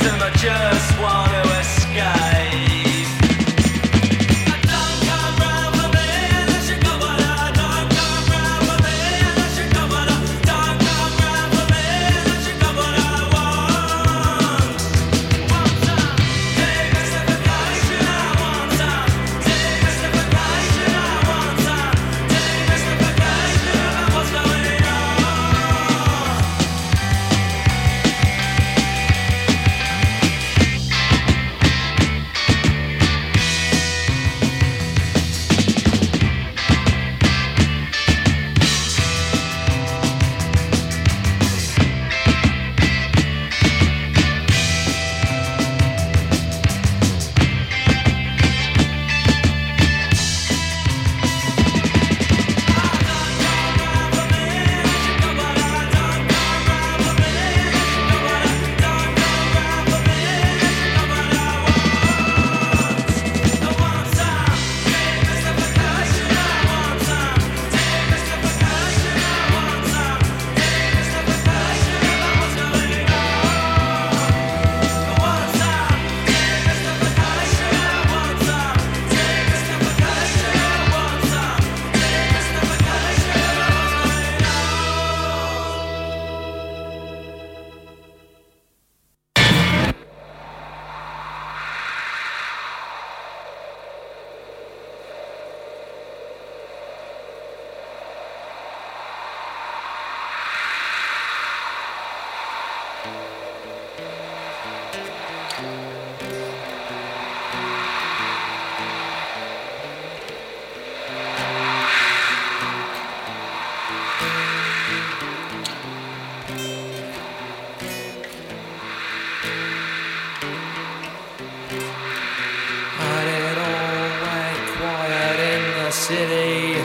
city,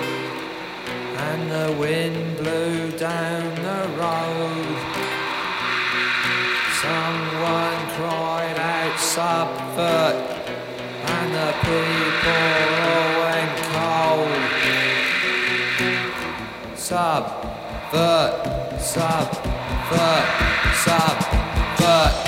and the wind blew down the road. Someone cried out subvert, and the people all went cold. Subvert, subvert, subvert.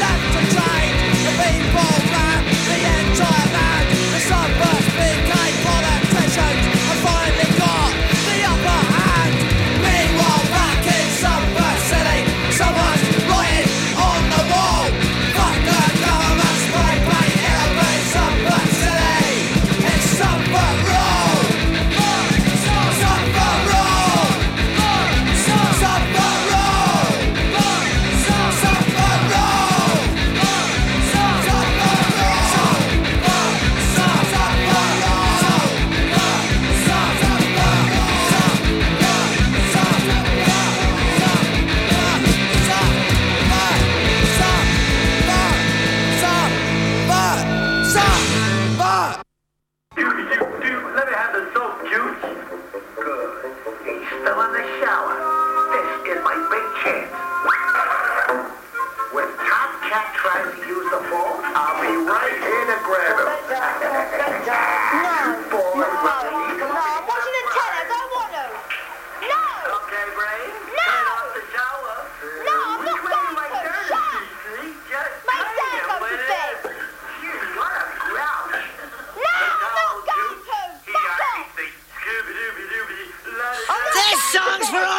People ran the entire land. The sunburst became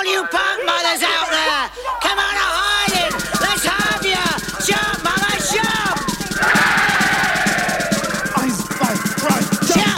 All you punk mothers out there, come on a hiding. Let's have ya. Jump, mama, jump. Eyes five, right, jump.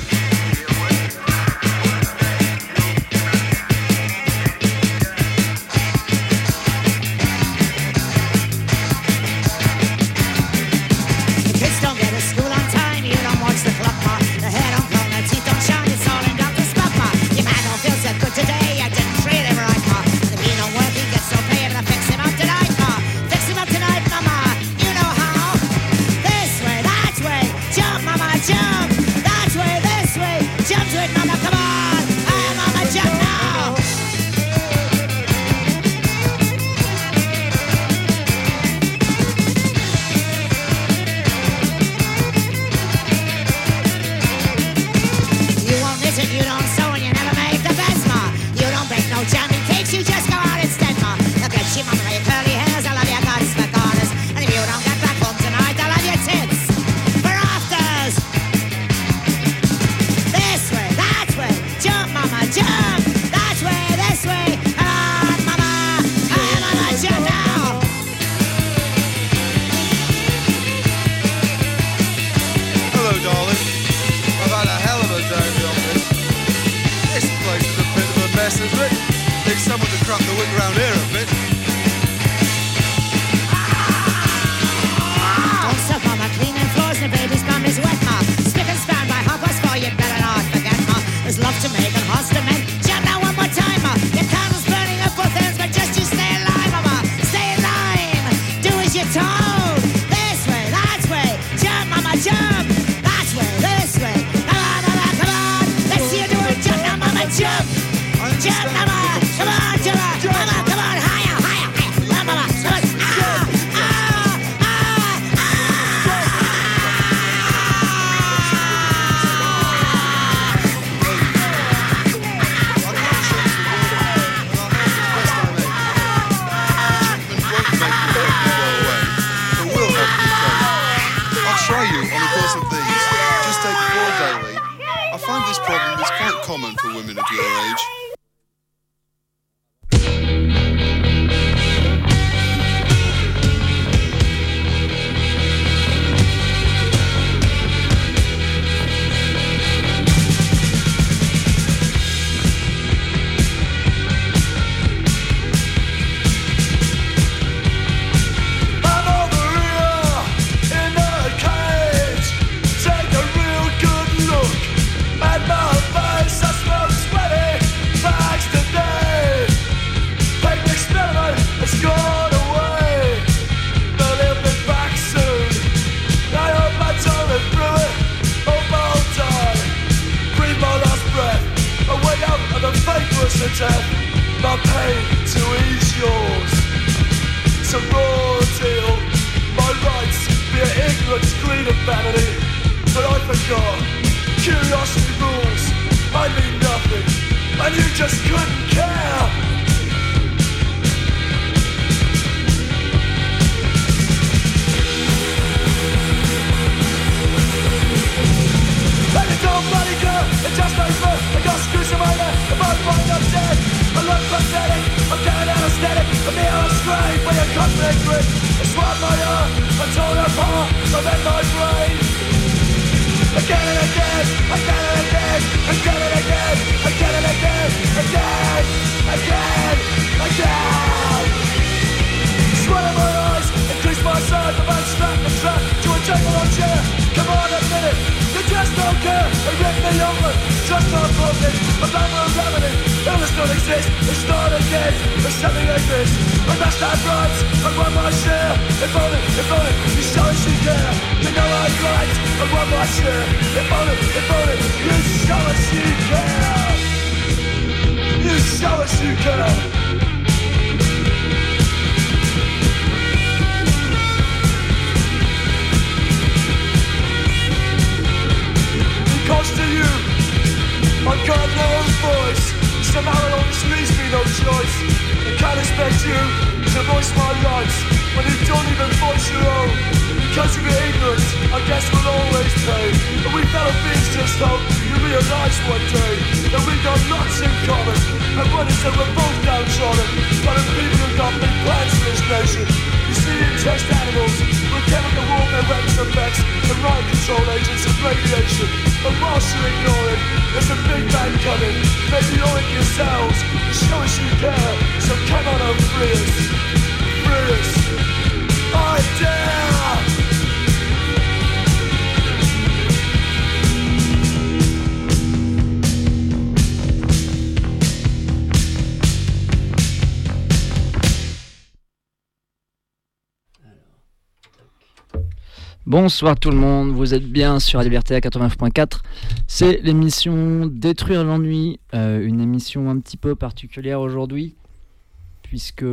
The kids don't get to school on time. You don't watch the clock, ma. The hair don't comb, the teeth don't shine. It's all in Dr. Spot, ma. Your man don't feel so good today. I didn't treat him right, ma. And if he don't work, he gets so paid. And I fix him up tonight, ma. Fix him up tonight, mama. You know how. This way, that way. Jump, mama, jump. That way, this way. Jump to it, mama. Come on. Hey, mama, jump now. You won't miss it, you don't sew, and you never make the best, ma. You don't bake no jammy cakes, you just go out instead, ma. Look at you, mama, your curly hairs, I love your goddess for goddess. And if you don't get back home tonight, I love your tits for afters. This way, that way, jump, mama, jump. That way, this way, come on, mama. Hey, mama, jump now. Hello, darling. I've had a hell of a day in the office. This place is a bit of a mess, isn't it? Need someone to crack the whip round here a bit. Don't suck, mama, cleaning floors and the baby's bum is wet, ma. Spick and span by 4:30, you better not forget, ma. There's love to make and hearts to mend. Jump now one more time, ma. Your candle's burning up both ends, but just you stay in line, mama. Stay in line. Do as you're told. This way, that way. Jump, mama, jump. That way, this way. Come on, mama, come on. Let's see you do it. Jump now, mama, jump. Jump, mama. Come on, jump. Mama, come on, higher, higher, higher. Come on, mama, come on. Try you on the course of these. Just take 4 daily. I find this problem is quite common for women of your age. I'm over here in the cage. Take a real good look at my face. I smell sweaty bags today. Fake experiment has gone away. But it'll be back soon. I hope I don't live through it. Hope I'll die. Breathe my last breath. A way out of the vaporous of death. My pain to ease yours. It's a raw deal. My rights, be it ignorance, greed and vanity. But I forgot. Curiosity rules. I mean nothing. And you just couldn't care. Let it go, bloody girl. It just ain't fair. I got screws in my neck. If I find I'm dead, I look pathetic. I'm getting anesthetic. I'm here on strain for your cosmic grip. I swab my arm. I torn apart. I'm in my brain. Again and again. Again and again. Again and again. Again and again. Again. Again. Again. Sweat in my eyes. Increase my size. I'm unstrapped and trapped to a table or chair. Come on, admit it. You just don't care. They rip me over. Just not broken. A number of remedy. Illness don't exist. It's not again. There's something like this. I must have rights. I want my share. If only you show us you care. You know I'm right. I want my share. If only you show us you care. You show us you care. Because to you, I got no voice. Somehow it always leaves me no choice. I can't expect you to voice my rights when you don't even voice your own. Because of your ignorance, I guess we'll always pay. And we fellow beings just hope you realise one day that we got lots in common. And when it's that we're both down controlling. But the people who don't make plans for this nation. You see interest animals with chemical warfare weapons effects and mind control agents and radiation. And whilst you're ignoring, there's a big bang coming. Maybe you're in yourselves to show us you care. So come on and free us. Free us. I dare! Bonsoir tout le monde, vous êtes bien sur la Liberté à 89.4. C'est l'émission Détruire l'ennui, une émission un petit peu particulière aujourd'hui, puisque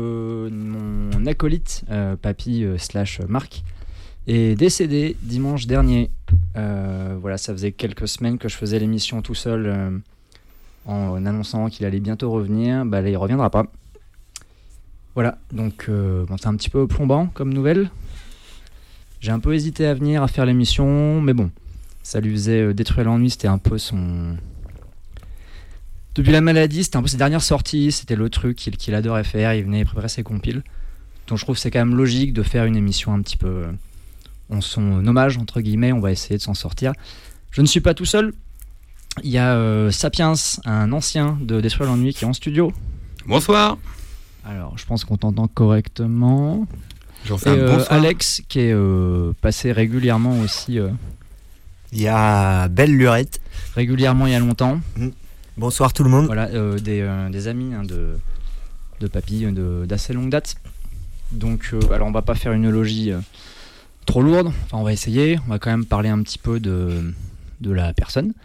mon acolyte, Papy / Marc, est décédé dimanche dernier. Voilà, ça faisait quelques semaines que je faisais l'émission tout seul en annonçant qu'il allait bientôt revenir. Bah là, il reviendra pas. Voilà, donc bon, c'est un petit peu plombant comme nouvelle. J'ai un peu hésité à venir, à faire l'émission, mais bon, ça lui faisait détruire l'ennui, c'était un peu son... Depuis la maladie, c'était un peu ses dernières sorties, c'était le truc qu'il adorait faire, il venait préparer ses compiles. Donc je trouve que c'est quand même logique de faire une émission un petit peu en son hommage, entre guillemets, on va essayer de s'en sortir. Je ne suis pas tout seul, il y a Sapiens, un ancien de Détruire l'ennui qui est en studio. Bonsoir. Alors, je pense qu'on t'entend correctement... Et Alex qui est passé régulièrement aussi. Il y a Belle Lurette. Régulièrement il y a longtemps. Bonsoir tout le monde. Voilà, des amis de Papy d'assez longue date. Donc alors on va pas faire une logie trop lourde. Enfin on va essayer. On va quand même parler un petit peu de la personne.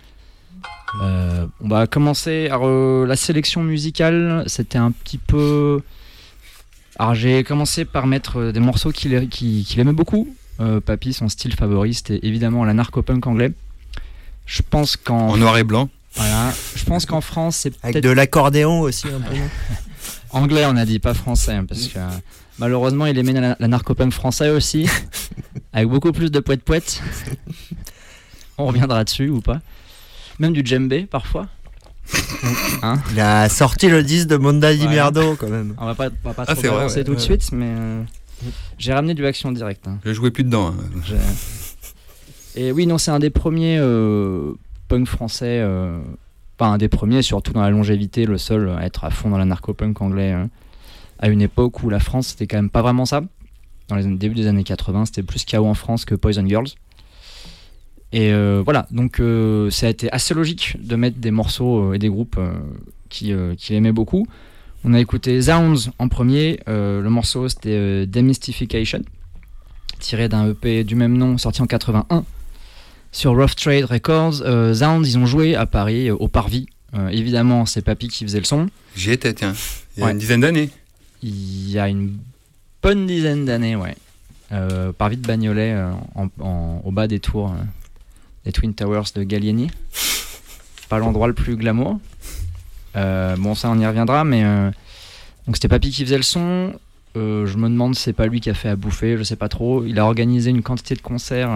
On va commencer. Alors la sélection musicale, c'était un petit peu... Alors j'ai commencé par mettre des morceaux qu'il aimait beaucoup. Papy, son style favori, c'était évidemment l'anarcho-punk anglais. Je pense qu'en... En noir et blanc. Voilà. Je pense qu'en France, c'est peut-être... Avec de l'accordéon aussi un peu. Anglais, on a dit, pas français. Hein, parce que malheureusement, il aimait l'anarcho-punk français aussi. Avec beaucoup plus de poète-poète. On reviendra dessus ou pas. Même du djembé, parfois. Hein, il a sorti le disque de Monda Di Merdo quand même. On va pas trop avancer tout de suite, mais j'ai ramené du Action Direct. Hein. Je jouais plus dedans. Hein. Et oui, non, c'est un des premiers punk français, enfin un des premiers, surtout dans la longévité, le seul à être à fond dans la narco-punk anglais à une époque où la France c'était quand même pas vraiment ça. Dans les débuts des années 80, c'était plus Chaos en France que Poison Girls. Et voilà, donc ça a été assez logique de mettre des morceaux et des groupes qu'il aimait beaucoup. On a écouté Zounds en premier, le morceau c'était Demystification, tiré d'un EP du même nom sorti en 81 sur Rough Trade Records. Zounds, ils ont joué à Paris au Parvis. Évidemment, c'est Papy qui faisait le son. J'y étais, tiens, il y a une dizaine d'années. Il y a une bonne dizaine d'années, ouais. Parvis de Bagnolet, au bas des tours. Les Twin Towers de Gallieni, pas l'endroit le plus glamour. Bon, ça on y reviendra, mais donc c'était Papy qui faisait le son. Je me demande si c'est pas lui qui a fait à bouffer, je sais pas trop. Il a organisé une quantité de concerts.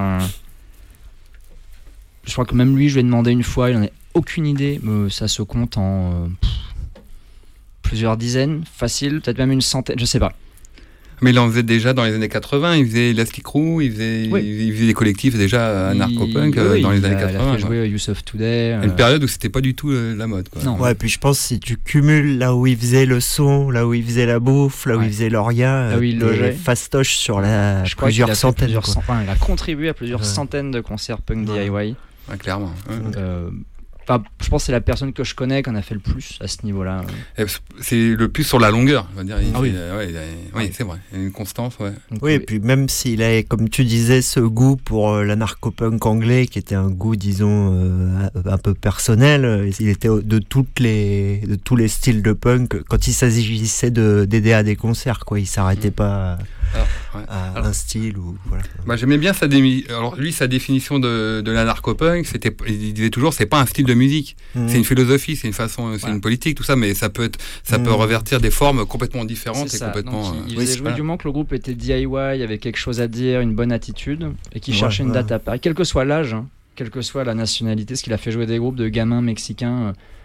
Je crois que même lui, je lui ai demandé une fois, il en a aucune idée, mais ça se compte en plusieurs dizaines, facile, peut-être même une centaine, je sais pas. Mais il en faisait déjà dans les années 80, il faisait Lasky Crew, il faisait des collectifs déjà anarcho-punk dans les années 80. Il a fait jouer Youth of Today. Une période où c'était pas du tout la mode. Quoi. Non. Ouais, puis je pense que si tu cumules là où il faisait le son, là où il faisait la bouffe, là où il faisait l'orga, là où il logeait, fastoche sur plusieurs centaines. Il a contribué à plusieurs centaines de concerts punk DIY. Ouais, clairement. Je pense que c'est la personne que je connais qui en a fait le plus à ce niveau-là. C'est le plus sur la longueur, on va dire. Oui, c'est vrai. Il y a une constance, ouais. Oui, et puis même s'il a, comme tu disais, ce goût pour l'anarcho-punk anglais, qui était un goût, disons, un peu personnel, il était de tous les styles de punk. Quand il s'agissait d'aider à des concerts, quoi, il s'arrêtait pas à un style ou voilà. Bah, j'aimais bien sa définition de l'anarcho-punk. Il disait toujours, c'est pas un style de musique, c'est une philosophie, c'est une façon, c'est une politique, tout ça, mais ça peut revertir des formes complètement différentes. C'est et ça. complètement. Donc, il faisait jouer du moment que le groupe était DIY, avait quelque chose à dire, une bonne attitude, et qu'il cherchait une date à Paris, quel que soit l'âge, quelle que soit la nationalité, parce qu'il a fait jouer des groupes de gamins mexicains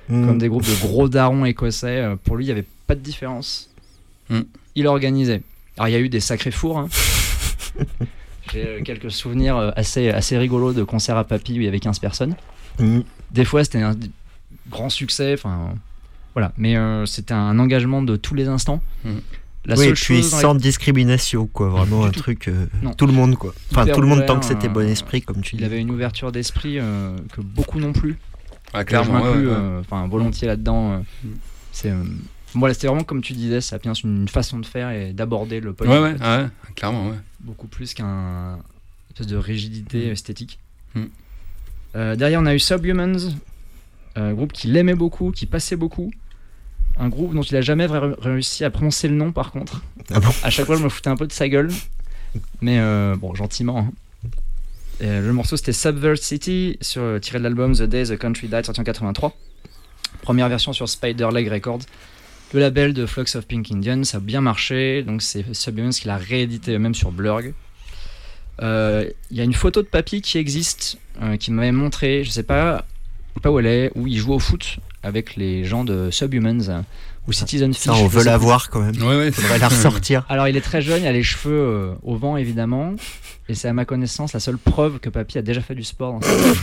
comme des groupes de gros darons écossais. Pour lui, il n'y avait pas de différence. Il organisait. Alors, il y a eu des sacrés fours. Hein. J'ai quelques souvenirs assez rigolos de concerts à Papy où il y avait 15 personnes. Des fois, c'était un grand succès. Voilà. Mais c'était un engagement de tous les instants. La oui, seule et puis chose sans discrimination, quoi. Vraiment un truc. Tout le monde, quoi. Enfin, Hyper tout le monde ouvert, tant que c'était bon esprit, comme tu dis. Il avait une ouverture d'esprit que beaucoup n'ont plus. Ah, clairement, je m'inclus volontiers là-dedans. Voilà, c'était vraiment comme tu disais, Sapiens, une façon de faire et d'aborder le pop. Ouais, clairement, ouais. Beaucoup plus qu'un espèce de rigidité esthétique. Derrière, on a eu Subhumans, un groupe qui l'aimait beaucoup, qui passait beaucoup. Un groupe dont il a jamais réussi à prononcer le nom, par contre. Ah bon ? À chaque fois, je me foutais un peu de sa gueule. Mais bon, gentiment. Hein. Le morceau, c'était Subvert City, tiré de l'album The Day the Country Died, sorti en 83. Première version sur Spider Leg Records. Le label de Flux of Pink Indian, ça a bien marché. Donc, c'est Subhumans qui l'a réédité même sur Blurg. Il y a une photo de Papy qui existe, qui m'avait montré, je sais pas où elle est, où il joue au foot avec les gens de Subhumans ou Citizen Fish. Ça, on veut la voir quand même. Ouais. Faudrait la ressortir. Alors, il est très jeune, il a les cheveux au vent évidemment, et c'est à ma connaissance la seule preuve que Papy a déjà fait du sport dans sa vie.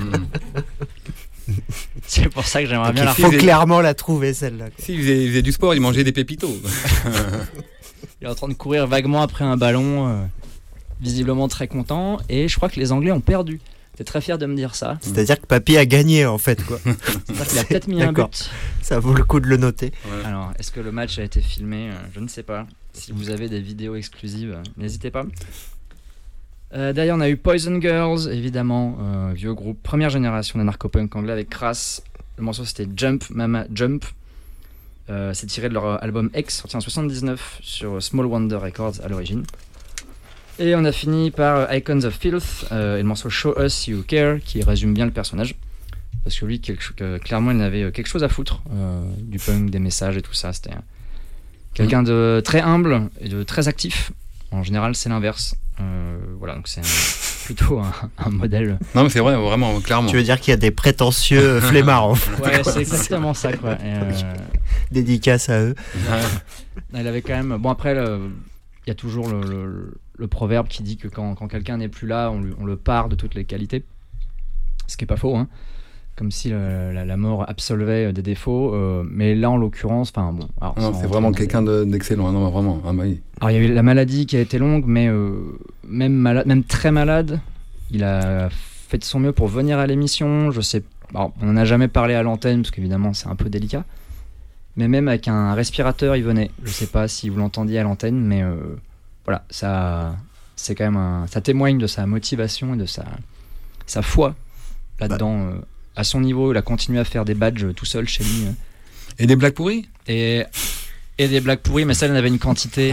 C'est pour ça que j'aimerais bien la Il faut clairement la trouver celle-là. Si, il faisait du sport, il mangeait des pépitos. Il est en train de courir vaguement après un ballon, visiblement très content, et je crois que les Anglais ont perdu. T'es très fier de me dire ça. C'est-à-dire que Papy a gagné en fait, quoi. C'est-à-dire qu'il a peut-être mis un but. Ça vaut le coup de le noter. Ouais. Alors, est-ce que le match a été filmé ? Je ne sais pas. Si vous avez des vidéos exclusives, n'hésitez pas. Derrière, on a eu Poison Girls, évidemment, vieux groupe, première génération d'anarcho-punk anglais avec Crass. Le morceau c'était Jump Mama Jump. C'est tiré de leur album X, sorti en 79 sur Small Wonder Records à l'origine. Et on a fini par Icons of Filth et le morceau Show Us You Care qui résume bien le personnage. Parce que lui, clairement, il avait quelque chose à foutre du punk, des messages et tout ça. C'était quelqu'un de très humble et de très actif. En général, c'est l'inverse. Voilà, donc c'est plutôt un modèle. Non, mais c'est vrai, vraiment, clairement. Tu veux dire qu'il y a des prétentieux flemmards en fait. Ouais, c'est exactement ça, quoi. Et, dédicace à eux. Il avait quand même. Bon, après, il y a toujours le proverbe qui dit que quand quelqu'un n'est plus là, on le pare de toutes les qualités. Ce qui n'est pas faux, hein. Comme si la mort absolvait des défauts. Mais là, en l'occurrence, enfin bon. Non, c'est vraiment quelqu'un d'excellent, non, vraiment. Ah, bah oui. Alors, il y a eu la maladie qui a été longue, mais même très malade, il a fait de son mieux pour venir à l'émission. Je sais, alors, on n'en a jamais parlé à l'antenne, parce qu'évidemment, c'est un peu délicat. Mais même avec un respirateur, il venait. Je sais pas si vous l'entendiez à l'antenne, mais voilà, ça, c'est quand même ça témoigne de sa motivation et de sa foi là-dedans. À son niveau, il a continué à faire des badges tout seul chez lui. Et des blagues pourries ? Et des blagues pourries, mais ça, il en avait une quantité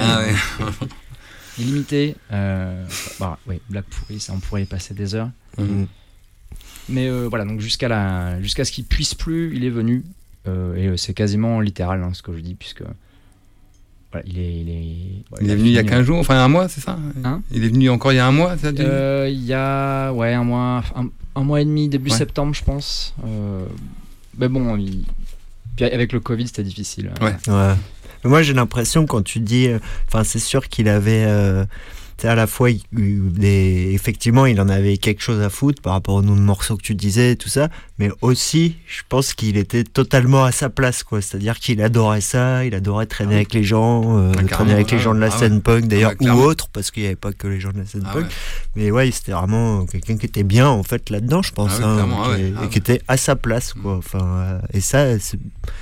illimitée. Oui, blagues pourries, ça, on pourrait y passer des heures. Mais voilà, donc jusqu'à ce qu'il puisse plus, il est venu. Et c'est quasiment littéral, hein, ce que je dis, puisque voilà, il est venu il y a 15 jours, enfin un mois, c'est ça, hein? Il est venu encore il y a un mois, ça il y a un mois et demi, début septembre, je pense. Mais bon, puis avec le Covid, c'était difficile. Ouais. Mais moi, j'ai l'impression, quand tu dis... c'est sûr qu'il avait... à la fois, effectivement, il en avait quelque chose à foutre par rapport au nom de morceaux que tu disais et tout ça, mais aussi, je pense qu'il était totalement à sa place, quoi. C'est-à-dire qu'il adorait ça, il adorait traîner avec les gens, traîner avec les gens de la scène punk, d'ailleurs, ou autre, parce qu'il n'y avait pas que les gens de la scène punk. Mais ouais, c'était vraiment quelqu'un qui était bien, en fait, là-dedans, je pense, et qui était à sa place, quoi. Et ça, c'est...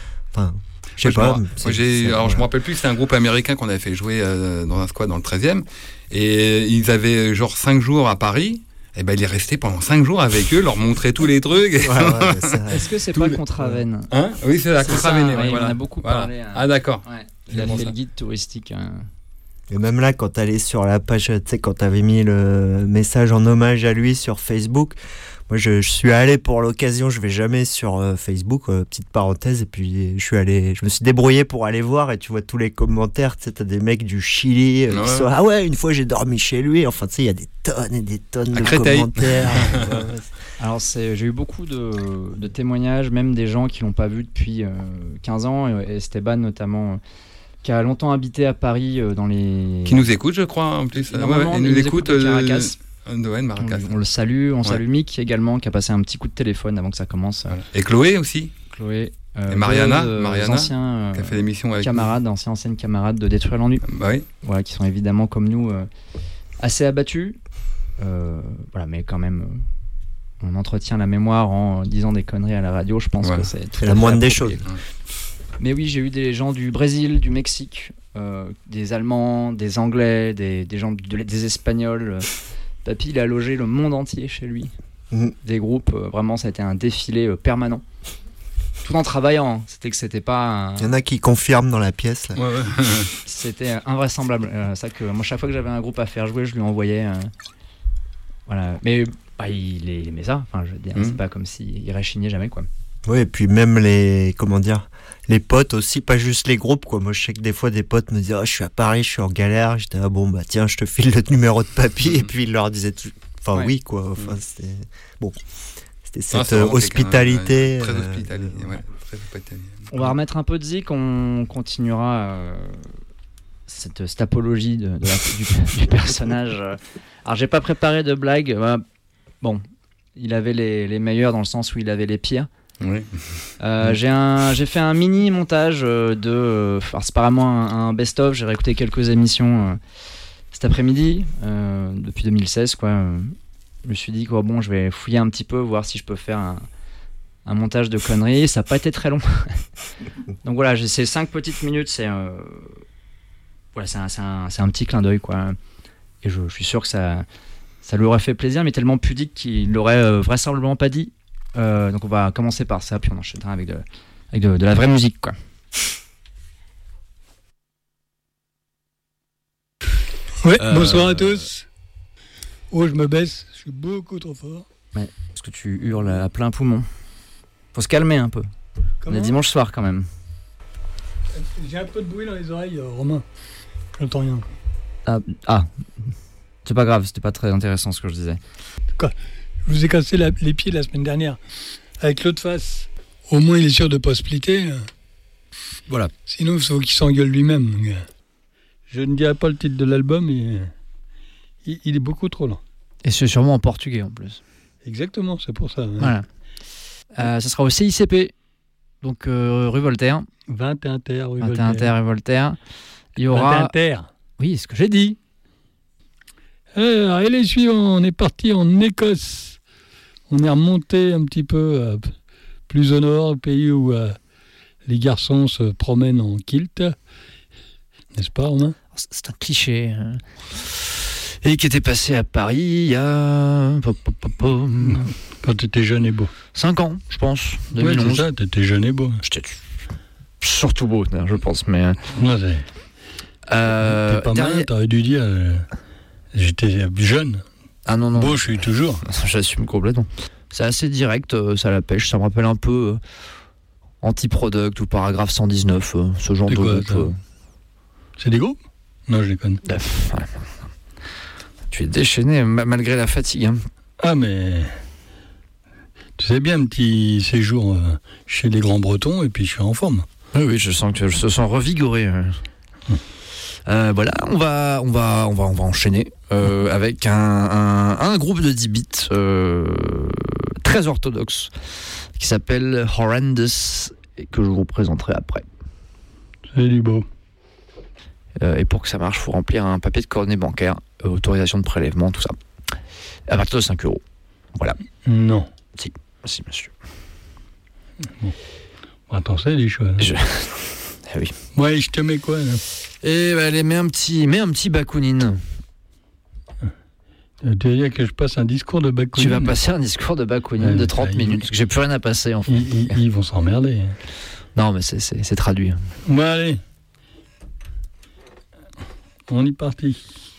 je sais pas. Je me rappelle plus, c'était un groupe américain qu'on avait fait jouer dans un squad dans le 13e. Et ils avaient genre 5 jours à Paris. Et ben il est resté pendant 5 jours avec eux, leur montrer tous les trucs. Est-ce que c'est pas Contravennes ? Oui, c'est la Contravennes. On en a beaucoup parlé. Ah d'accord. Ouais, il a fait le guide touristique. Et même là, quand t'allais sur la page, tu sais, quand t'avais mis le message en hommage à lui sur Facebook, moi je suis allé pour l'occasion, je vais jamais sur Facebook, petite parenthèse, et puis je me suis débrouillé pour aller voir, et tu vois tous les commentaires, tu sais, t'as des mecs du Chili qui sont une fois j'ai dormi chez lui, enfin tu sais, il y a des tonnes et des tonnes de commentaires. Alors j'ai eu beaucoup de témoignages, même des gens qui l'ont pas vu depuis 15 ans, et Esteban notamment, qui a longtemps habité à Paris dans les... Qui nous écoute, je crois, en plus. Normalement, il nous écoute de Caracas. Maracas. On le salue, on salue Mick également, qui a passé un petit coup de téléphone avant que ça commence. Voilà. Et Chloé aussi. Chloé. Et Mariana, anciens, qui a fait l'émission avec camarades, anciennes camarades de Détruire l'ennui. Bah oui. Voilà, qui sont évidemment comme nous assez abattus. Voilà, mais quand même, on entretient la mémoire en disant des conneries à la radio. Je pense que c'est la moindre des choses. Mais oui, j'ai eu des gens du Brésil, du Mexique, des Allemands, des Anglais, des gens des Espagnols. Papy, il a logé le monde entier chez lui. Des groupes, vraiment, ça a été un défilé permanent. Tout en travaillant, c'était pas. Il y en a qui confirment dans la pièce. Là. Ouais. C'était invraisemblable. Ça que moi, chaque fois que j'avais un groupe à faire jouer, je lui envoyais. Voilà. Mais il aimait ça. Enfin, je veux dire, c'est pas comme s'il réchignait jamais, quoi. Oui, et puis même les potes aussi, pas juste les groupes, quoi. Moi, je sais que des fois, des potes me disaient, je suis à Paris, je suis en galère. J'étais, tiens, je te file le numéro de Papy. Et puis, il leur disait, oui, quoi. Enfin, c'était bon. C'était cette hospitalité. Très hospitalier, très hospitalier. On va remettre un peu de zik, on continuera cette apologie du personnage. Alors, j'ai pas préparé de blague. Bon, il avait les meilleurs dans le sens où il avait les pires. Oui. J'ai fait un mini montage alors c'est pas vraiment un best-of. J'ai réécouté quelques émissions cet après-midi depuis 2016, quoi. Je me suis dit que je vais fouiller un petit peu, voir si je peux faire un montage de conneries. Ça n'a pas été très long. Donc voilà, j'ai ces 5 petites minutes. C'est un petit clin d'œil, quoi. Et je suis sûr que ça lui aurait fait plaisir, mais tellement pudique qu'il l'aurait vraisemblablement pas dit. Donc on va commencer par ça, puis on enchaînera avec de la vraie musique, quoi. Ouais, bonsoir à tous. Oh, je me baisse, je suis beaucoup trop fort. Ouais, parce que tu hurles à plein poumon. Faut se calmer un peu. On est dimanche soir quand même. J'ai un peu de bruit dans les oreilles, Romain. J'entends rien. Ah, c'est pas grave, c'était pas très intéressant ce que je disais. Quoi ? Je vous ai cassé les pieds la semaine dernière avec l'autre face. Au moins, il est sûr de pas splitter. Voilà. Sinon, il faut qu'il s'engueule lui-même. Je ne dirai pas le titre de l'album, mais il est beaucoup trop lent. Et c'est sûrement en portugais en plus. Exactement, c'est pour ça. Voilà. Ça sera au CICP, donc rue Voltaire. 21 terre, rue 21 Voltaire. terre, rue Voltaire. Il y aura... 21 terre. Oui, c'est ce que j'ai dit. Alors, et les suivants, on est parti en Écosse. On est remonté un petit peu plus au nord, le pays où les garçons se promènent en kilt. N'est-ce pas, Romain ? C'est un cliché. Et qui était passé à Paris il y a... Quand tu étais jeune et beau. 5 ans, je pense. 2011. Ouais, c'est ça, tu étais jeune et beau. J'étais surtout beau, je pense. Mais... Ouais, t'es pas mal, t'aurais dû dire... J'étais jeune. Ah non. Beau, je suis toujours. J'assume complètement. C'est assez direct, ça à la pêche. Ça me rappelle un peu Anti-Product ou Paragraphe 119, ce genre de groupe. C'est des groupes ? Non, je les connais. Tu es déchaîné malgré la fatigue. Hein. Ah, mais... Tu sais bien, un petit séjour chez les Grands Bretons, et puis je suis en forme. Oui, je sens que je te sens revigoré. Voilà, on va enchaîner avec un groupe de 10 bits très orthodoxe qui s'appelle Horrendous et que je vous présenterai après. C'est du beau. Et pour que ça marche, il faut remplir un papier de coordonnées bancaires, autorisation de prélèvement, tout ça. À partir de 5 €. Voilà. Non. Si, monsieur. Bon. Attends, c'est des choses. Ah oui. Ouais, je te mets quoi, là ? Et allez, mets un petit Bakounine. Tu veux dire que je passe un discours de Bakounine ? Tu vas passer un discours de Bakounine de 30 minutes, parce que j'ai plus rien à passer, en fait. Ils vont s'emmerder. Non, mais c'est traduit. Bon, allez. On y partit.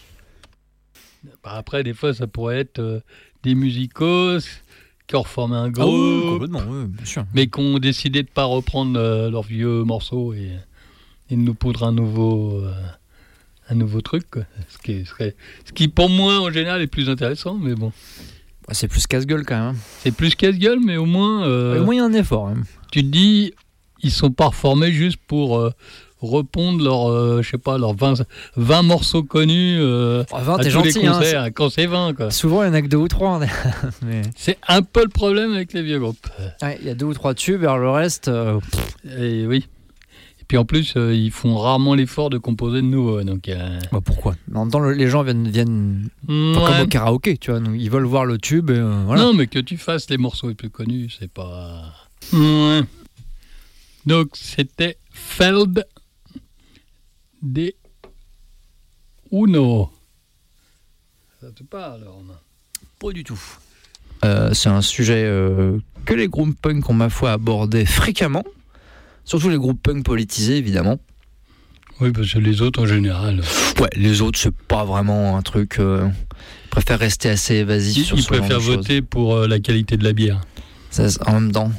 Après, des fois, ça pourrait être des musicos qui ont reformé un groupe. Oui, complètement, oui, bien sûr. Mais qui ont décidé de ne pas reprendre leurs vieux morceaux et de nous poudre un nouveau truc, quoi. Ce qui, pour moi, en général, est plus intéressant, mais bon. C'est plus casse-gueule quand même. C'est plus casse-gueule, mais au moins... Au moins, il y a un effort. Hein. Tu te dis, ils sont pas reformés juste pour repondre leurs, je sais pas, leurs 20 morceaux connus 20, à t'es tous gentil, les concerts, hein, quand c'est 20, quoi. Souvent, il y en a que 2 ou 3. Mais... C'est un peu le problème avec les vieux groupes. Ouais, il y a 2 ou 3 tubes, alors le reste... Et oui. Et puis en plus, ils font rarement l'effort de composer de nouveau. Donc, Bah pourquoi ? En même temps, les gens viennent pas comme au karaoké, tu vois. Donc, ils veulent voir le tube. Et, voilà. Non, mais que tu fasses les morceaux les plus connus, c'est pas... Ouais. Donc, c'était Feld de Uno. Ça te parle, Romain ? Pas du tout. C'est un sujet que les groupes punk ont, ma foi, abordé fréquemment. Surtout les groupes punk politisés, évidemment. Oui, parce que les autres, en général... Ouais, les autres, c'est pas vraiment un truc... Ils préfèrent rester assez évasifs sur ce genre de choses. Ils préfèrent voter pour la qualité de la bière. Ça, en même temps...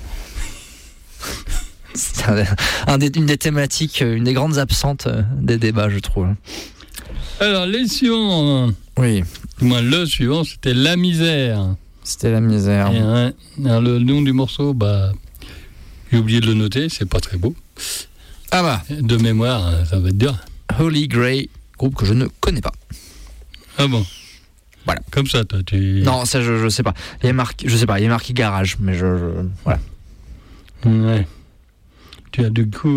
c'est une des thématiques, une des grandes absentes des débats, je trouve. Alors, les suivants... Oui. Du moins, le suivant, c'était La Misère. C'était La Misère. Et, alors, le nom du morceau, j'ai oublié de le noter, c'est pas très beau. Ah bah. De mémoire, ça va être dur. Holy Grail, groupe que je ne connais pas. Ah bon. Voilà. Comme ça, toi, tu... Non, ça, je sais pas. Il y a marqué, je sais pas, il y a marqué garage, mais voilà. Ouais. Tu as du coup...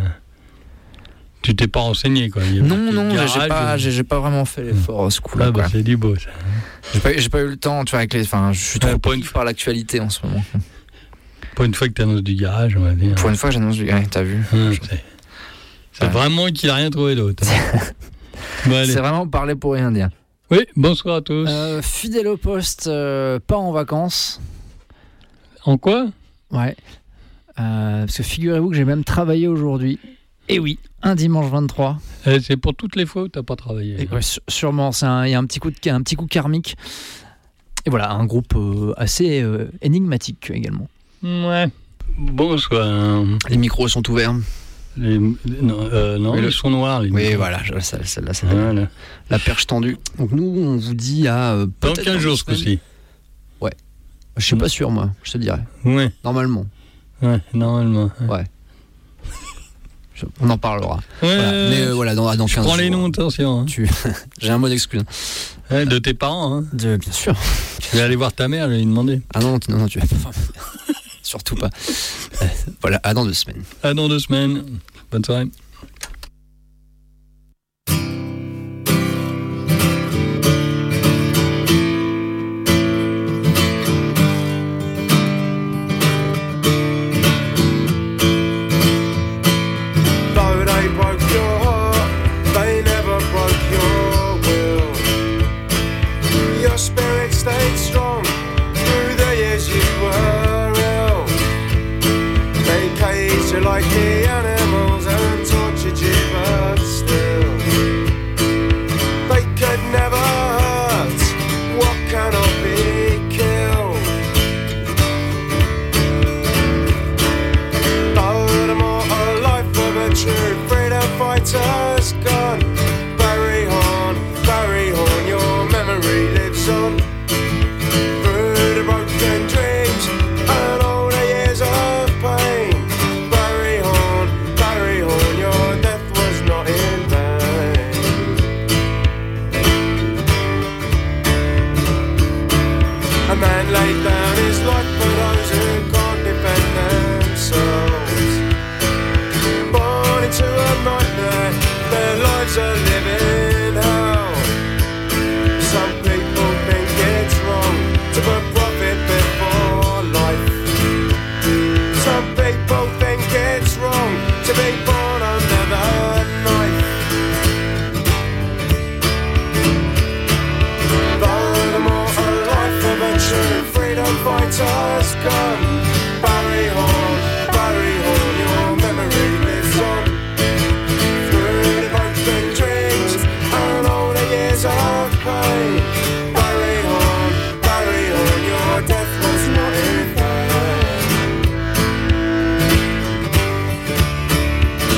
Tu t'es pas renseigné, quoi. Non, j'ai pas vraiment fait l'effort ce coup-là. Ah bah, c'est du beau, ça. J'ai pas eu le temps, tu vois, avec je suis trop pris par l'actualité en ce moment. Pour une fois que tu annonces du garage, on va dire. Pour une fois que j'annonce du garage, t'as vu. C'est vraiment qu'il n'a rien trouvé d'autre. Bon, c'est vraiment parler pour rien dire. Oui, bonsoir à tous. Fidèle au poste, pas en vacances. En quoi ? Ouais. Parce que figurez-vous que j'ai même travaillé aujourd'hui. Et oui, un dimanche 23. C'est pour toutes les fois où tu n'as pas travaillé. Ouais, sûrement, il y a un petit coup karmique. Et voilà, un groupe assez énigmatique également. Ouais. Bonsoir. Les micros sont ouverts. Non, ils sont noirs. Les micros. Voilà, celle-là, c'est la perche tendue. Donc nous, on vous dit à... dans 15 jours ce coup-ci. Ouais. Je suis pas sûr, moi, je te dirais. Ouais. Normalement. Ouais, normalement. Ouais. On en parlera. Ouais, voilà. Mais voilà, dans 15 jours. Prends les noms, attention. Hein. J'ai un mot d'excuse. Ouais, de tes parents. Hein. Bien sûr. Tu vas aller voir ta mère, je vais lui demander. Ah non, tu vas pas. Surtout pas. Voilà, à dans 2 semaines. À dans 2 semaines. Bonne soirée. Like the animals and tortured you, but still they could never hurt what cannot be killed. But a mortal life of a true freedom fighter's gone. Barry Horn, your memory lives on through the broken dreams and all the years of pain. A man laid down his life for those who can't defend themselves. Born into a nightmare, their lives are living hell. Some people think it's wrong to put profit before life. Some people think it's wrong to be born under the knife. True freedom fighters gone. Barry Horn, your memory lives on through the broken dreams and all the years of pain. Barry Horn, your death was not in vain.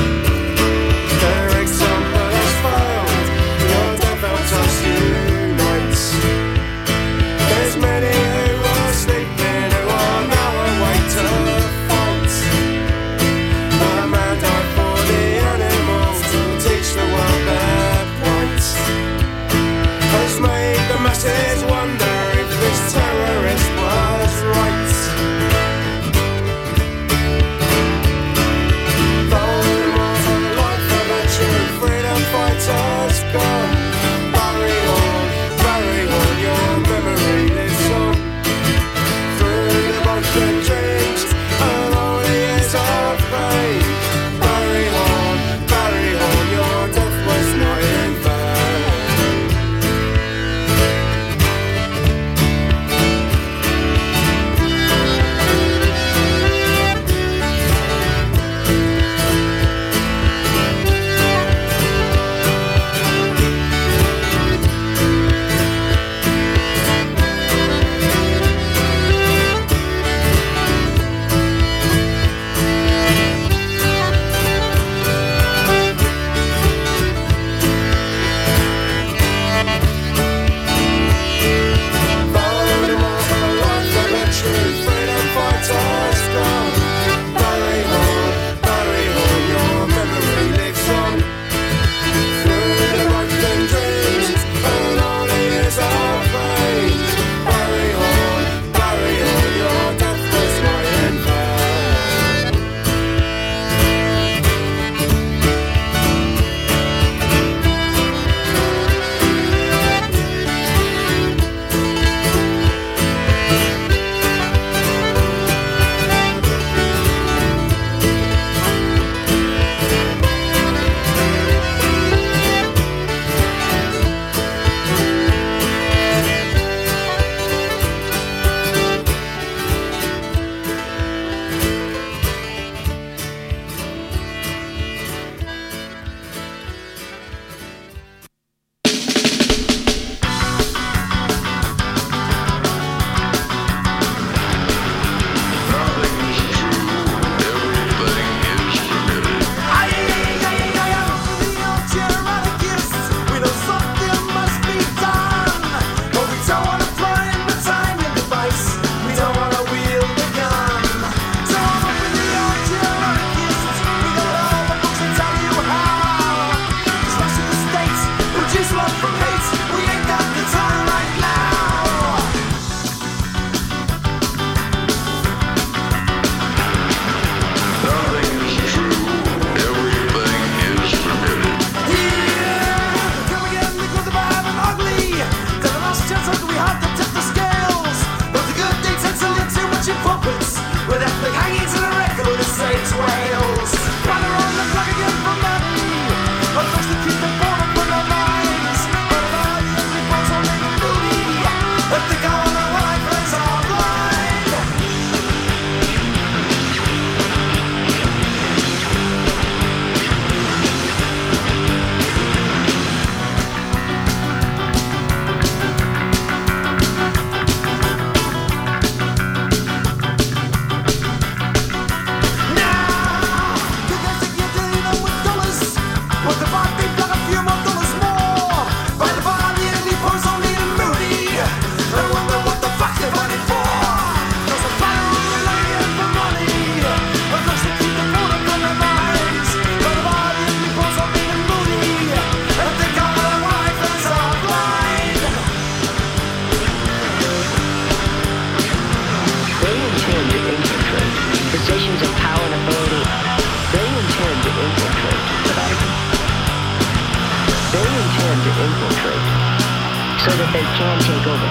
so that they can take over.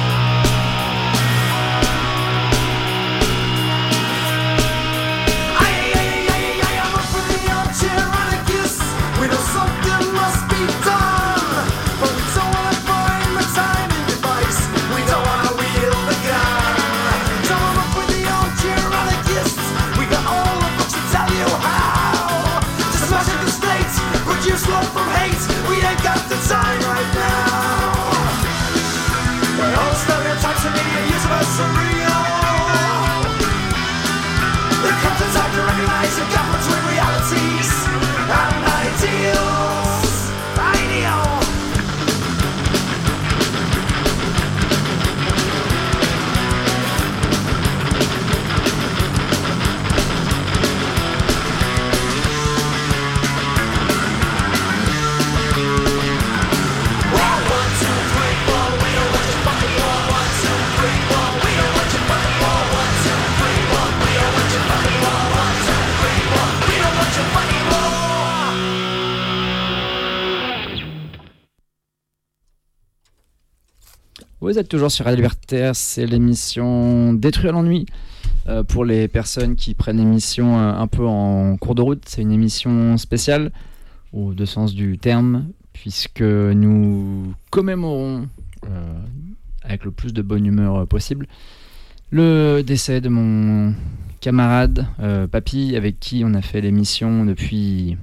Vous êtes toujours sur Radio Libertaire, c'est l'émission Détruire l'ennui. Pour les personnes qui prennent l'émission un peu en cours de route, c'est une émission spéciale, au deux sens du terme, puisque nous commémorons, avec le plus de bonne humeur possible, le décès de mon camarade Papy, avec qui on a fait l'émission depuis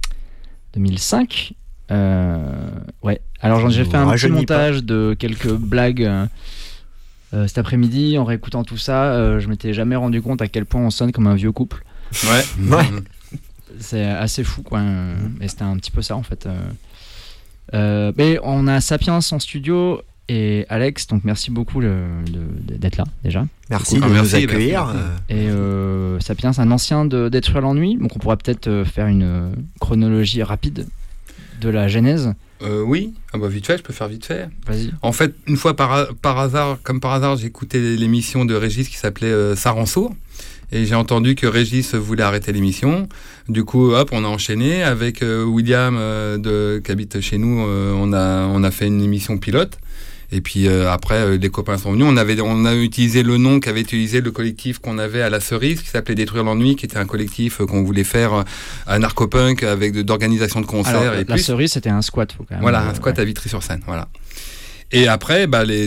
2005. Ouais. Alors j'ai fait un petit montage de quelques blagues cet après-midi. En réécoutant tout ça, je m'étais jamais rendu compte à quel point on sonne comme un vieux couple. Ouais. C'est assez fou, quoi. Et c'était un petit peu ça, en fait. Mais on a Sapiens en studio et Alex, donc merci beaucoup d'être là déjà. Merci de nous accueillir. Et Sapiens, un ancien de Détruire l'ennui, donc on pourra peut-être faire une chronologie rapide de la genèse. Oui, vite fait, je peux faire vite fait. Vas-y. En fait, une fois par hasard, j'ai écouté l'émission de Régis qui s'appelait Saransour. Et j'ai entendu que Régis voulait arrêter l'émission. Du coup, hop, on a enchaîné. Avec William, qui habite chez nous, on a fait une émission pilote. Et puis après, les copains sont venus. On a utilisé le nom qu'avait utilisé le collectif qu'on avait à la Cerise, qui s'appelait Détruire l'ennui, qui était un collectif qu'on voulait faire à narcopunk avec d'organisation de concerts. Alors, et la Cerise, c'était un squat, faut quand même. Voilà, un squat à Vitry-sur-Seine, voilà. Et après,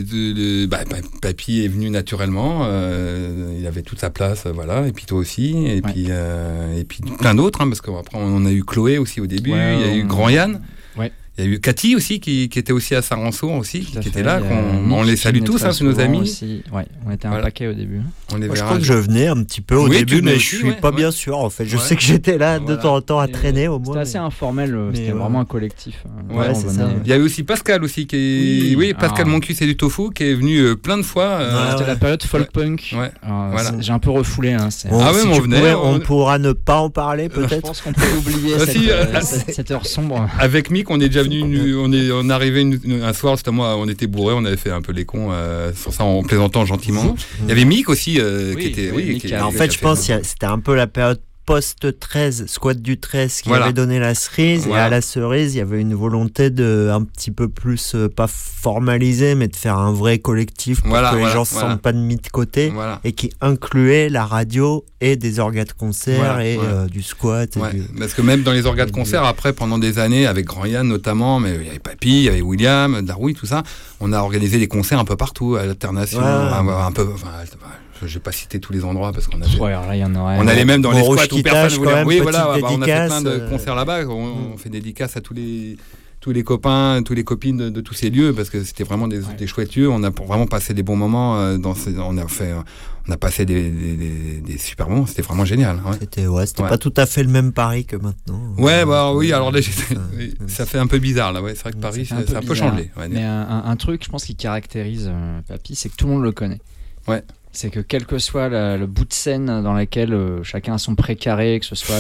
Papy est venu naturellement. Il avait toute sa place, voilà. Et puis toi aussi. Et puis plein d'autres, parce qu'après on a eu Chloé aussi au début. Il y a eu Grand Yann. Ouais. Il y a eu Cathy aussi qui était aussi à Saransour aussi, qui était là. On les salue tous, c'est nos amis. Aussi. Ouais, on était un paquet au début. Moi, je crois que je venais un petit peu au début, mais je suis pas bien sûr en fait. Je sais que j'étais là de temps en temps à traîner au moins. C'était assez informel, c'était vraiment un collectif. Ouais, c'est ça. Il y avait aussi Pascal aussi Pascal Moncus et du Tofu qui est venu plein de fois. C'était la période folk punk. J'ai un peu refoulé. On pourra ne pas en parler peut-être. Je pense qu'on peut oublier cette heure sombre. Avec Mick, on est déjà venu, on est arrivé un soir, c'était moi, on était bourrés, on avait fait un peu les cons sur ça en plaisantant gentiment. Il y avait Mick aussi qui était. En fait, je pense que c'était un peu la période post-13, squat du 13 qui avait donné la cerise, et à la Cerise il y avait une volonté de un petit peu plus pas formaliser mais de faire un vrai collectif pour que les gens se sentent pas mis de côté et qui incluait la radio et des orgas de concert du squat parce que même dans les orgas de concert après pendant des années avec Grand Yann notamment, mais il y avait Papy, il y avait William, Darwin, tout ça, on a organisé des concerts un peu partout à l'alternation, un peu je vais pas citer tous les endroits parce qu'on avait on allait même dans les squats où personne voulait. Oui, voilà, on a fait plein de concerts là-bas. On fait des dédicaces à tous les copains, toutes les copines de tous ces lieux parce que c'était vraiment des chouettes lieux. On a vraiment passé des bons moments on a passé des super moments. C'était vraiment génial. C'était pas tout à fait le même Paris que maintenant. Alors là, ça fait un peu bizarre là. C'est vrai que Paris, ça a un peu changé. Mais un truc, je pense, qui caractérise Papy, c'est que tout le monde le connaît. Ouais. C'est que quel que soit le bout de scène dans lequel chacun a son précaré, que ce soit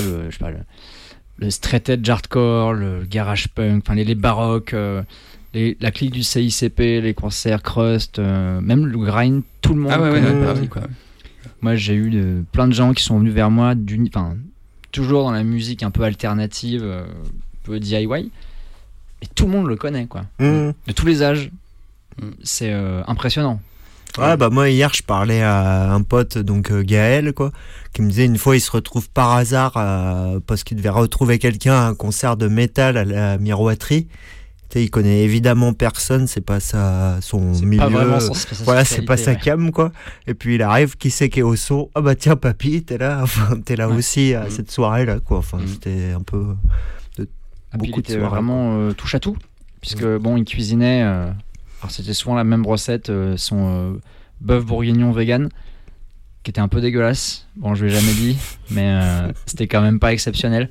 le straight edge hardcore, le garage punk, les baroques, la clique du CICP, les concerts crust, même le grind, tout le monde connaît Papy, quoi. Moi, j'ai eu plein de gens qui sont venus vers moi, toujours dans la musique un peu alternative, un peu DIY, et tout le monde le connaît, quoi. De tous les âges. c'est impressionnant. Ouais, bah moi hier je parlais à un pote, donc Gaël, quoi, qui me disait une fois il se retrouve par hasard parce qu'il devait retrouver quelqu'un à un concert de métal à la Miroiterie. Tu sais, il connaît évidemment personne, c'est pas son milieu. Pas vraiment voilà, c'est pas sa cam, quoi. Et puis il arrive, qui c'est qui est au son? Ah bah tiens, papy, t'es là, enfin, t'es là aussi à cette soirée-là, quoi. Enfin, c'était un peu beaucoup de soirées. Vraiment touche à tout, puisque bon, il cuisinait. Alors c'était souvent la même recette, son bœuf bourguignon vegan, qui était un peu dégueulasse. Bon, je l'ai jamais dit, mais c'était quand même pas exceptionnel.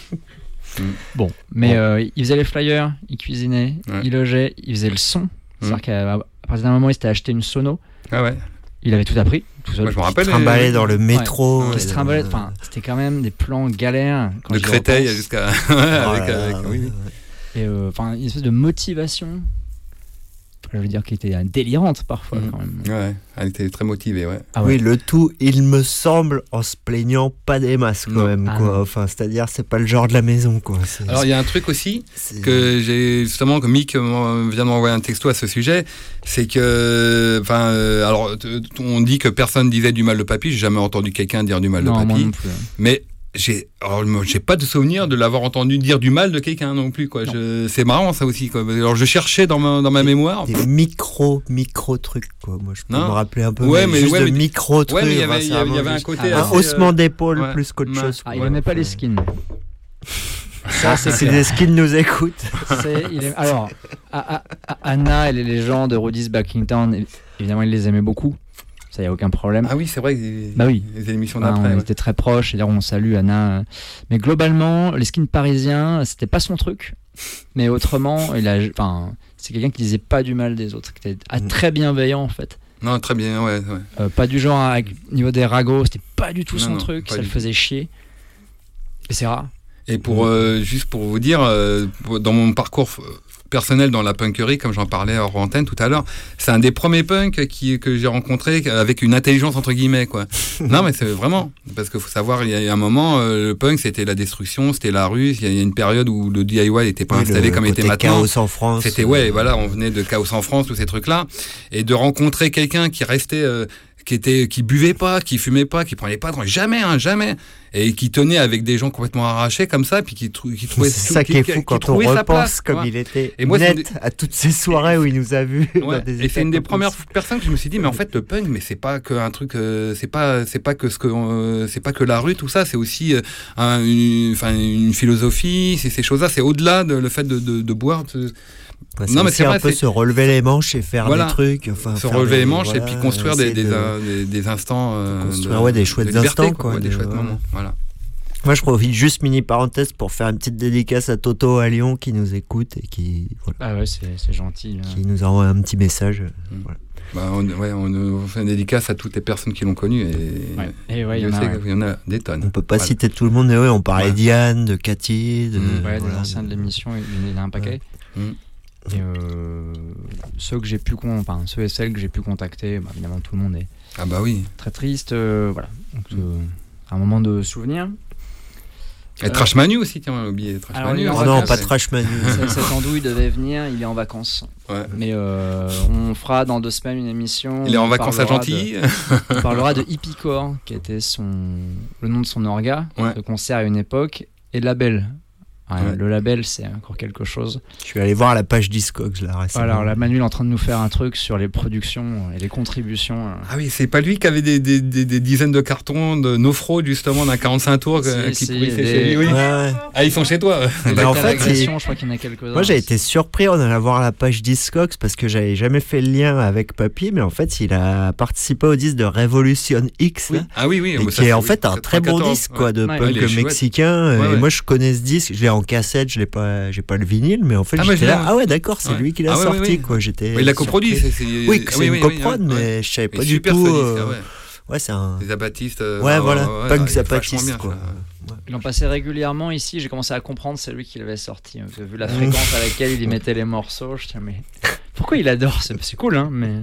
Bon, mais il faisait les flyers, il cuisinait, il logeait, il faisait le son. C'est-à-dire qu'à partir d'un moment, il s'était acheté une sono. Ah ouais. Il avait tout appris, tout seul. Moi, je me rappelle. Il se trimballait dans le métro. Il se trimballait, enfin, c'était quand même des plans galères. De Créteil jusqu'à. Oui. Et enfin, une espèce de motivation. Je veux dire qu'elle était délirante parfois quand même. Ouais, elle était très motivée, ouais. Ah ouais. Oui, le tout, il me semble, en se plaignant pas des masses quand même, quoi. Enfin, c'est-à-dire, c'est pas le genre de la maison, quoi. Alors, il y a un truc aussi que j'ai justement, que Mick vient de m'envoyer un texto à ce sujet, c'est que, enfin, alors, on dit que personne disait du mal de Papy. J'ai jamais entendu quelqu'un dire du mal de Papy. Moi non plus. Mais j'ai pas de souvenir de l'avoir entendu dire du mal de quelqu'un non plus, quoi. C'est marrant ça aussi, quoi. Alors je cherchais dans ma mémoire des micro trucs, quoi. Moi je peux me rappeler un peu, juste de micro trucs. Ouais, mais il y avait un côté un haussement d'épaule plus qu'autre chose. Il aimait pas les skins. Ça, c'est des skins nous écoutent. Alors Anna et les légendes de Rudy's Backingtown, évidemment il les aimait beaucoup. Ça, y a aucun problème. Ah oui, c'est vrai. Oui. Les émissions d'après. On était très proches. C'est-à-dire, on salue Anna. Mais globalement, les skins parisiens, c'était pas son truc. Mais autrement, c'est quelqu'un qui disait pas du mal des autres, qui était très bienveillant en fait. Non, très bien, ouais. Pas du genre au niveau des ragots, c'était pas du tout son truc. Ça le faisait chier. Et c'est rare. Et juste pour vous dire, dans mon parcours personnel dans la punkerie, comme j'en parlais hors antenne tout à l'heure, c'est un des premiers punks que j'ai rencontré avec une intelligence entre guillemets, quoi. Non mais c'est vraiment, parce qu'il faut savoir, il y a un moment, le punk c'était la destruction, c'était la rue, il y a une période où le DIY n'était pas installé comme il était maintenant. Chaos en France. C'était voilà, on venait de Chaos en France, tous ces trucs là, et de rencontrer quelqu'un qui restait qui buvait pas, qui fumait pas, qui prenait pas de drogue, jamais, et qui tenait avec des gens complètement arrachés comme ça, puis qui trouvait c'est ça qui est fou quand on repense comme il était net à toutes ces soirées où il nous a vus. Et c'est une des premières personnes que je me suis dit, mais en fait le punk, mais c'est pas que un truc, c'est pas que la rue, tout ça, c'est aussi une philosophie, c'est ces choses-là, c'est au-delà de le fait de boire. C'est non, mais c'est un peu se relever les manches et faire des trucs. Se relever les manches et puis construire des instants. Des chouettes instants, quoi. Des chouettes moments. Voilà. Moi, je profite juste mini parenthèse pour faire une petite dédicace à Toto à Lyon qui nous écoute et qui. Voilà, ah ouais, c'est gentil. Qui nous envoie un petit message. Voilà. On fait une dédicace à toutes les personnes qui l'ont connu et il y en a des tonnes. On peut pas citer tout le monde, mais on parlait d'Yann, de Cathy, des anciens de l'émission, il y en a un paquet. Et ceux et celles que j'ai pu contacter, évidemment tout le monde est très triste. Voilà. Donc, un moment de souvenir. Et Trash Manu aussi, tiens, on a oublié Trash Manu. Non, pas Trash Manu. Cette andouille devait venir, il est en vacances. Ouais. Mais on fera dans 2 semaines une émission. Il est en vacances à Gentilly. On parlera de Hippiecore, qui était le nom de son orga, de concert à une époque, et de label. Le label, c'est encore quelque chose. Je suis allé voir la page Discogs là récemment. Alors la Manu est en train de nous faire un truc sur les productions et les contributions. Ah oui, c'est pas lui qui avait des dizaines de cartons de No Fraud justement d'un 45 tours qui pourrissaient chez lui. Ouais. Ah, ils sont chez toi. Mais en fait, je crois qu'il y en a quelques-uns. Moi, j'ai été surpris en allant voir la page Discogs parce que j'avais jamais fait le lien avec Papy, mais en fait, il a participé au disque de Revolution X. Oui. Ah oui, et qui est en fait un très bon disque de punk mexicain. Et moi, je connais ce disque. Je l'ai en cassette, j'ai pas le vinyle, mais en fait j'étais là, ah ouais d'accord, c'est lui qui l'a sorti quoi. J'étais il l'a coproduit, oui, c'est une coprod, mais je savais pas du tout. Ouais, c'est un des Zapatistes. punk zapatiste quoi. Ils l'ont passé régulièrement ici, j'ai commencé à comprendre c'est lui qui l'avait sorti. Vu la fréquence à laquelle il y mettait les morceaux, je tiens mais pourquoi il adore, c'est cool hein, mais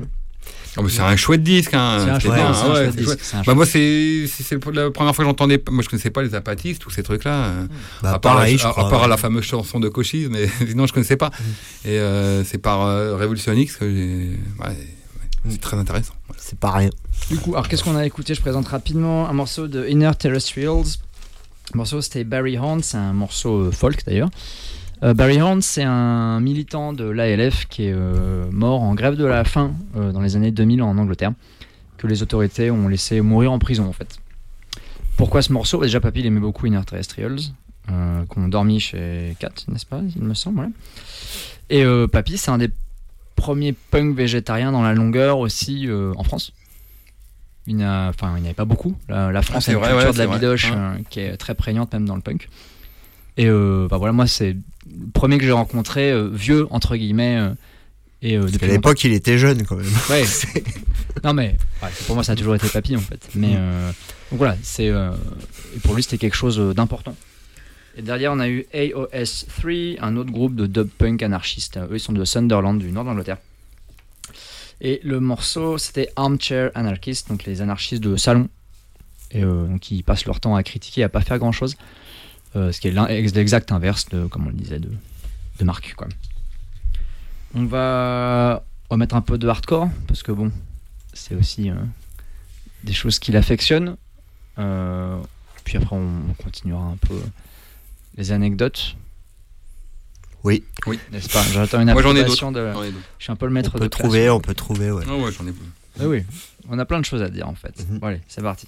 Oh, mais c'est un chouette disque, hein. C'est un C'est chouette bien, disque, c'est un ouais, chouette c'est disque, chouette. c'est un Bah, chouette moi, c'est la première fois que j'entendais. Moi, je connaissais pas les Apatistes, tous ces trucs-là. Bah, à part, pareil, je à crois, part ouais. la fameuse chanson de Cochise, mais sinon, je connaissais pas. Et c'est par Revolution X que j'ai. Ouais, c'est très intéressant. Ouais. C'est pas rien. Du coup, alors qu'est-ce qu'on a écouté? Je présente rapidement un morceau de Inner Terrestrials. Le morceau c'était Barry Horn, c'est un morceau folk d'ailleurs. Barry Horn, c'est un militant de l'ALF qui est mort en grève de la faim dans les années 2000 en Angleterre, que les autorités ont laissé mourir en prison en fait. Pourquoi ce morceau? Déjà, Papy il aimait beaucoup Inner Terrestrials, qu'on dormi chez Cat, n'est-ce pas? Il me semble, ouais. Et Papy, c'est un des premiers punks végétariens dans la longueur aussi en France. Il n'y en avait pas beaucoup. La France a une culture de la bidoche qui est très prégnante même dans le punk. Et voilà, moi c'est le premier que j'ai rencontré, vieux entre guillemets. Parce qu'à l'époque il était jeune quand même. Ouais. Non mais pour moi ça a toujours été Papy en fait. Mais donc voilà, et pour lui c'était quelque chose d'important. Et derrière on a eu AOS3, un autre groupe de dub punk anarchistes. Eux ils sont de Sunderland, du nord d'Angleterre. Et le morceau c'était Armchair Anarchist, donc les anarchistes de salon, et donc ils passent leur temps à critiquer, à pas faire grand chose, ce qui est l'exact inverse de, comme on le disait, de Marc quoi. On va remettre un peu de hardcore parce que bon, c'est aussi des choses qu'il affectionne, puis après on continuera un peu les anecdotes. Oui. N'est-ce pas? J'attends une approbation de. Je suis un peu le maître de On peut trouver, ouais. Oh, ouais, j'en ai plus. Oui, on a plein de choses à dire en fait. Bon, allez, c'est parti.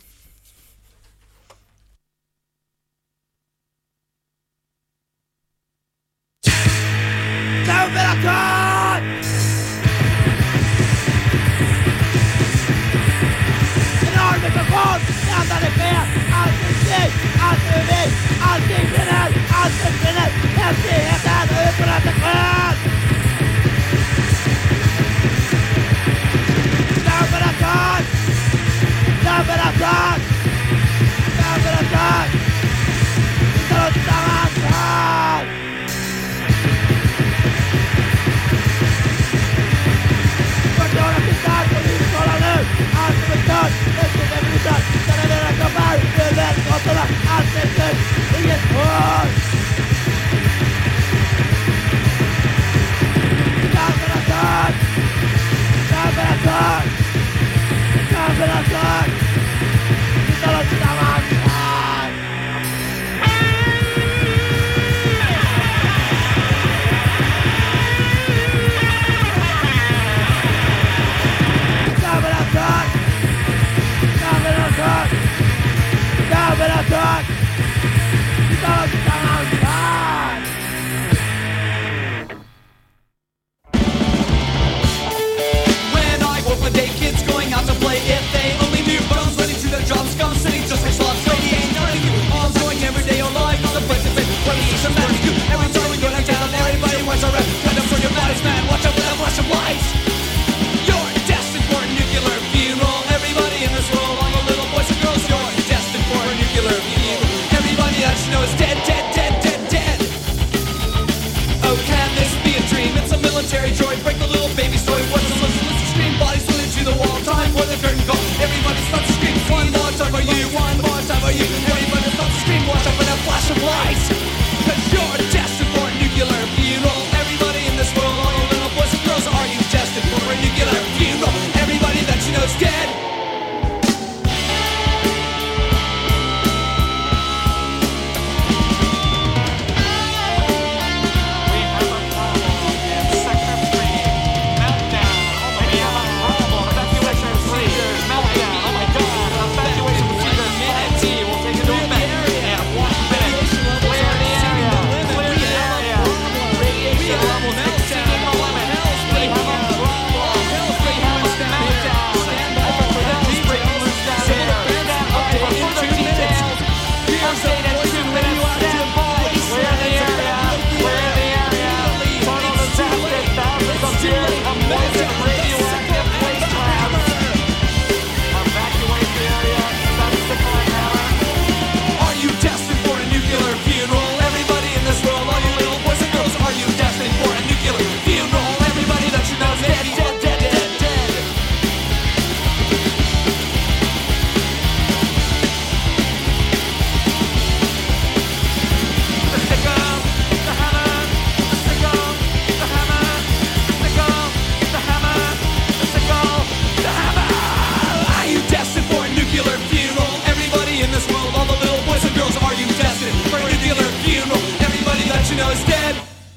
Tino's dead.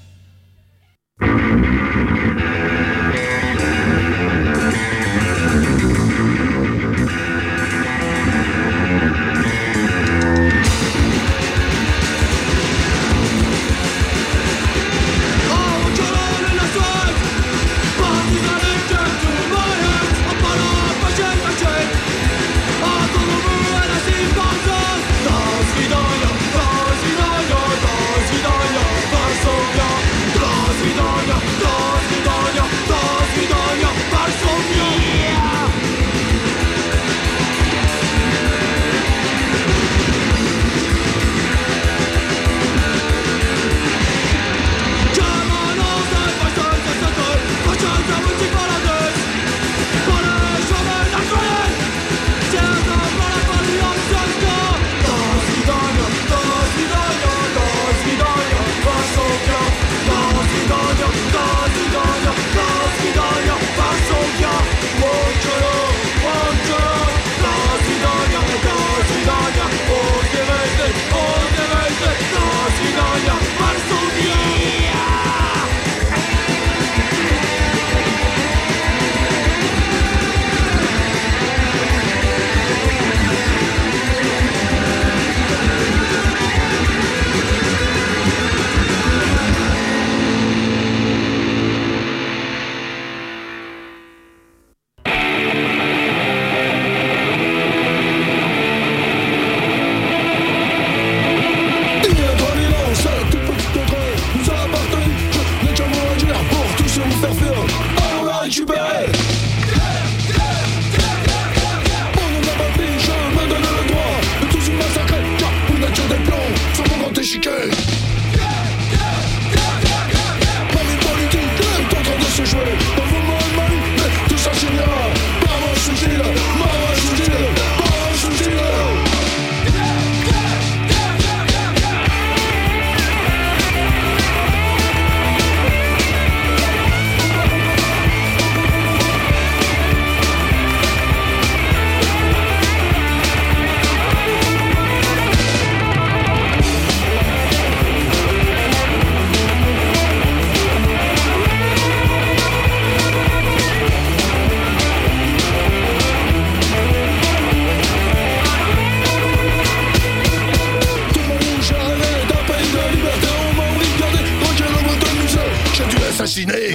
assassiné.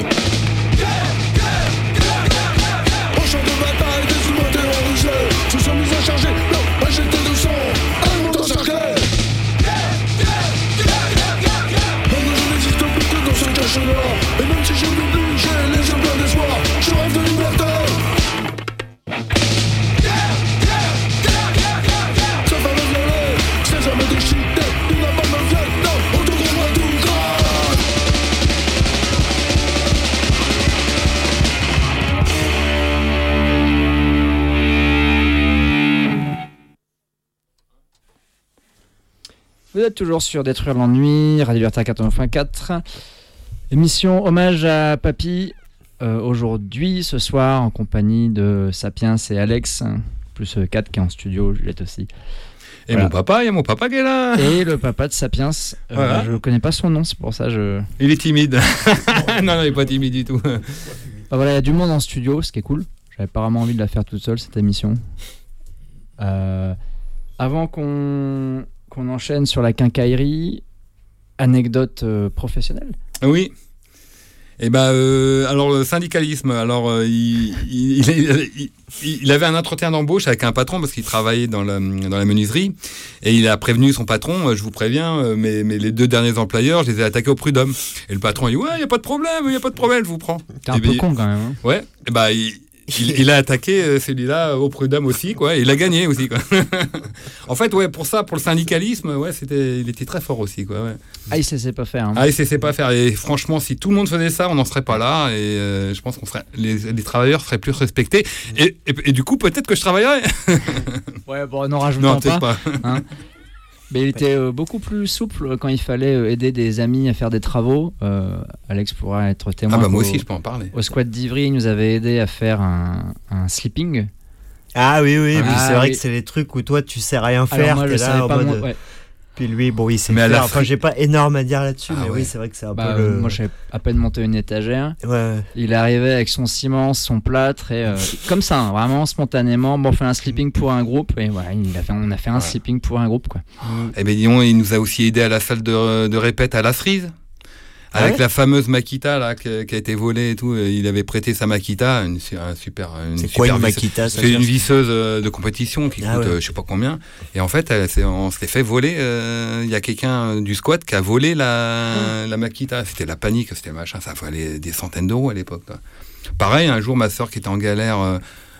Au champ de bataille, des humains terrorisés se sont mis à charger, non, à jeter du sang, un monde encerclé. Maintenant je n'existe plus que dans ce cachot-là, et même si j'ai l'oubli, j'ai les yeux pleins d'espoir, je rêve de liberté. Sa femme est violée, ses hommes déchiquetés, il n'a pas de viande, non, autour de moi tout grave. Vous êtes toujours sur Détruire l'ennui, Radio Liberté 89.4. Émission hommage à Papy. Aujourd'hui, ce soir, en compagnie de Sapiens et Alex, plus Kat qui est en studio, Juliette aussi. Et voilà. mon papa, il y a mon papa qui est là. Et le papa de Sapiens. Voilà. Je ne connais pas son nom, c'est pour ça je... Il est timide. Non, il n'est pas timide du tout. Voilà, il y a du monde en studio, ce qui est cool. J'avais pas vraiment envie de la faire toute seule, cette émission. Avant qu'on enchaîne sur la quincaillerie, anecdote professionnelle. Oui. Et alors le syndicalisme, alors il avait un entretien d'embauche avec un patron parce qu'il travaillait dans la menuiserie et il a prévenu son patron, je vous préviens, mais les deux derniers employeurs, je les ai attaqués au prud'homme. Et le patron il dit ouais, y a pas de problème, je vous prends. T'es un peu con quand même. Hein. Ouais. Et il a attaqué celui-là au prud'homme aussi, quoi. Et il a gagné aussi, quoi. En fait, ouais, pour le syndicalisme, ouais, il était très fort aussi, quoi. Ouais. Ah, il sait pas faire. Hein. Ah, il sait pas faire. Et franchement, si tout le monde faisait ça, on n'en serait pas là. Et je pense qu'on serait, les travailleurs seraient plus respectés. Et du coup, peut-être que je travaillerais. Ouais, bon, n'en rajoutons pas. Hein. Mais il était beaucoup plus souple quand il fallait aider des amis à faire des travaux. Alex pourra être témoin. Ah bah moi aussi, je peux en parler. Au squat d'Ivry, il nous avait aidé à faire un sleeping. Ah oui, c'est vrai que c'est les trucs où toi tu sais rien faire. Alors moi, je savais pas mode... Puis lui, bon, il sait Mais à faire. la Enfin, j'ai pas énorme à dire là-dessus, Ah mais ouais. oui, c'est vrai que c'est un Bah, peu le. moi, j'avais à peine monté une étagère. Ouais. Il arrivait avec son ciment, son plâtre, et comme ça, hein, vraiment spontanément. Bon, on fait un sleeping pour un groupe, et voilà, on a fait un sleeping pour un groupe, quoi. Eh ben, disons, il nous a aussi aidé à la salle de répète à la cerise. Avec la fameuse Makita là, qui a été volée et tout, il avait prêté sa Makita, C'est quoi une Makita, ça C'est veut une dire visseuse de compétition qui Ah coûte ouais. je sais pas combien. Et en fait, on s'était fait voler. Il y a quelqu'un du squat qui a volé la Makita. C'était la panique, c'était machin. Ça valait des centaines d'euros à l'époque, quoi. Pareil, un jour, ma sœur qui était en galère.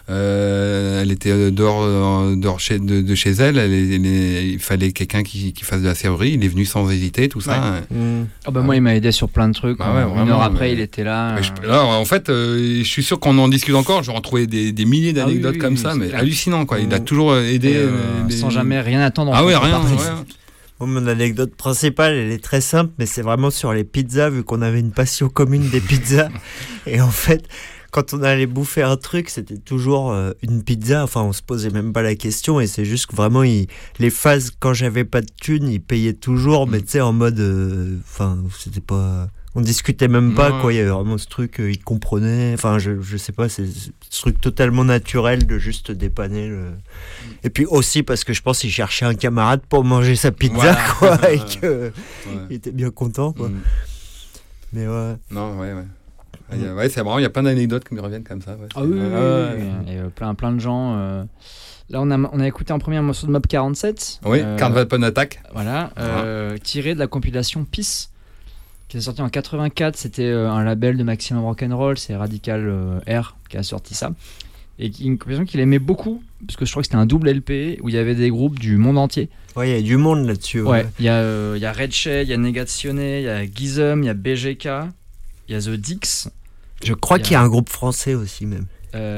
Elle était dehors de chez elle. Il fallait quelqu'un qui fasse de la serrurerie. Il est venu sans hésiter, tout ça. Oh bah moi, il m'a aidé sur plein de trucs. Bah ouais, Une vraiment, heure après, mais- il était là. Mais là, en fait, je suis sûr qu'on en discute encore. J'aurais trouvé des milliers d'anecdotes oui, comme oui, ça, c'est mais clair. hallucinant, quoi. Il a toujours aidé. Et, sans jamais rien attendre. Ah en ouais, rien. contrepartie. Ouais. Bon, mon anecdote principale, elle est très simple, mais c'est vraiment sur les pizzas, vu qu'on avait une passion commune des pizzas. Et en fait, quand on allait bouffer un truc, c'était toujours une pizza. Enfin, on se posait même pas la question. Et c'est juste que vraiment, les phases, quand j'avais pas de thunes, ils payaient toujours. Mais tu sais, en mode. Enfin, c'était pas. On discutait même pas, Ouais. quoi. Il y avait vraiment ce truc, ils comprenaient. Enfin, je sais pas, c'est ce truc totalement naturel de juste dépanner le. Et puis aussi parce que je pense qu'il cherchait un camarade pour manger sa pizza, Voilà. quoi. Et que. Ouais. Il était bien content, quoi. Mais ouais. Non, ouais. Ouais, c'est marrant, il y a plein d'anecdotes qui me reviennent comme ça. Ouais. Ah oui, Ouais. et plein de gens. Là, on a écouté un premier morceau de Mob 47. Oui, Carnival Pun Attack. Voilà, tiré de la compilation Peace, qui est sortie en 84. C'était un label de Maximum Rock'n'Roll, c'est Radical R qui a sorti ça. Et une compilation qu'il aimait beaucoup, parce que je crois que c'était un double LP où il y avait des groupes du monde entier. Ouais, il y a du monde là-dessus. Ouais, il y a Red Shay, il y a Negazione, il y a Gizem, il y a BGK, il y a The Dix. Je crois qu'il y a un groupe français aussi, même.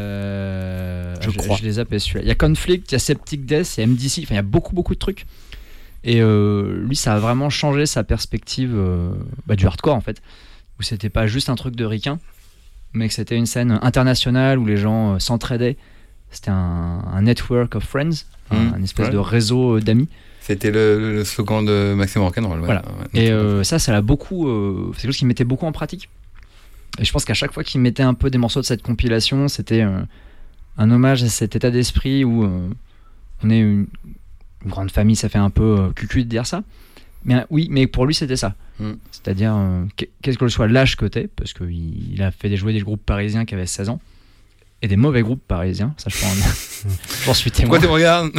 Je crois. Je les appelle celui-là. Il y a Conflict, il y a Septic Death, il y a MDC, enfin il y a beaucoup de trucs. Et lui, ça a vraiment changé sa perspective du hardcore en fait, où c'était pas juste un truc de ricain, mais que c'était une scène internationale où les gens s'entraidaient. C'était un network of friends, un espèce de réseau d'amis. C'était le slogan de Maximum Rock'n'Roll. Ouais. Voilà. Ouais. Et ça l'a beaucoup. C'est quelque chose qu'il mettait beaucoup en pratique. Et je pense qu'à chaque fois qu'il mettait un peu des morceaux de cette compilation, c'était un hommage à cet état d'esprit où on est une grande famille, ça fait un peu cucu de dire ça. Mais oui, mais pour lui, c'était ça. C'est-à-dire, quel que soit l'âge que t'es, parce qu'il a fait jouer des groupes parisiens qui avaient 16 ans, et des mauvais groupes parisiens, ça je pense. J'en suis témoin. Pourquoi tu me regardes?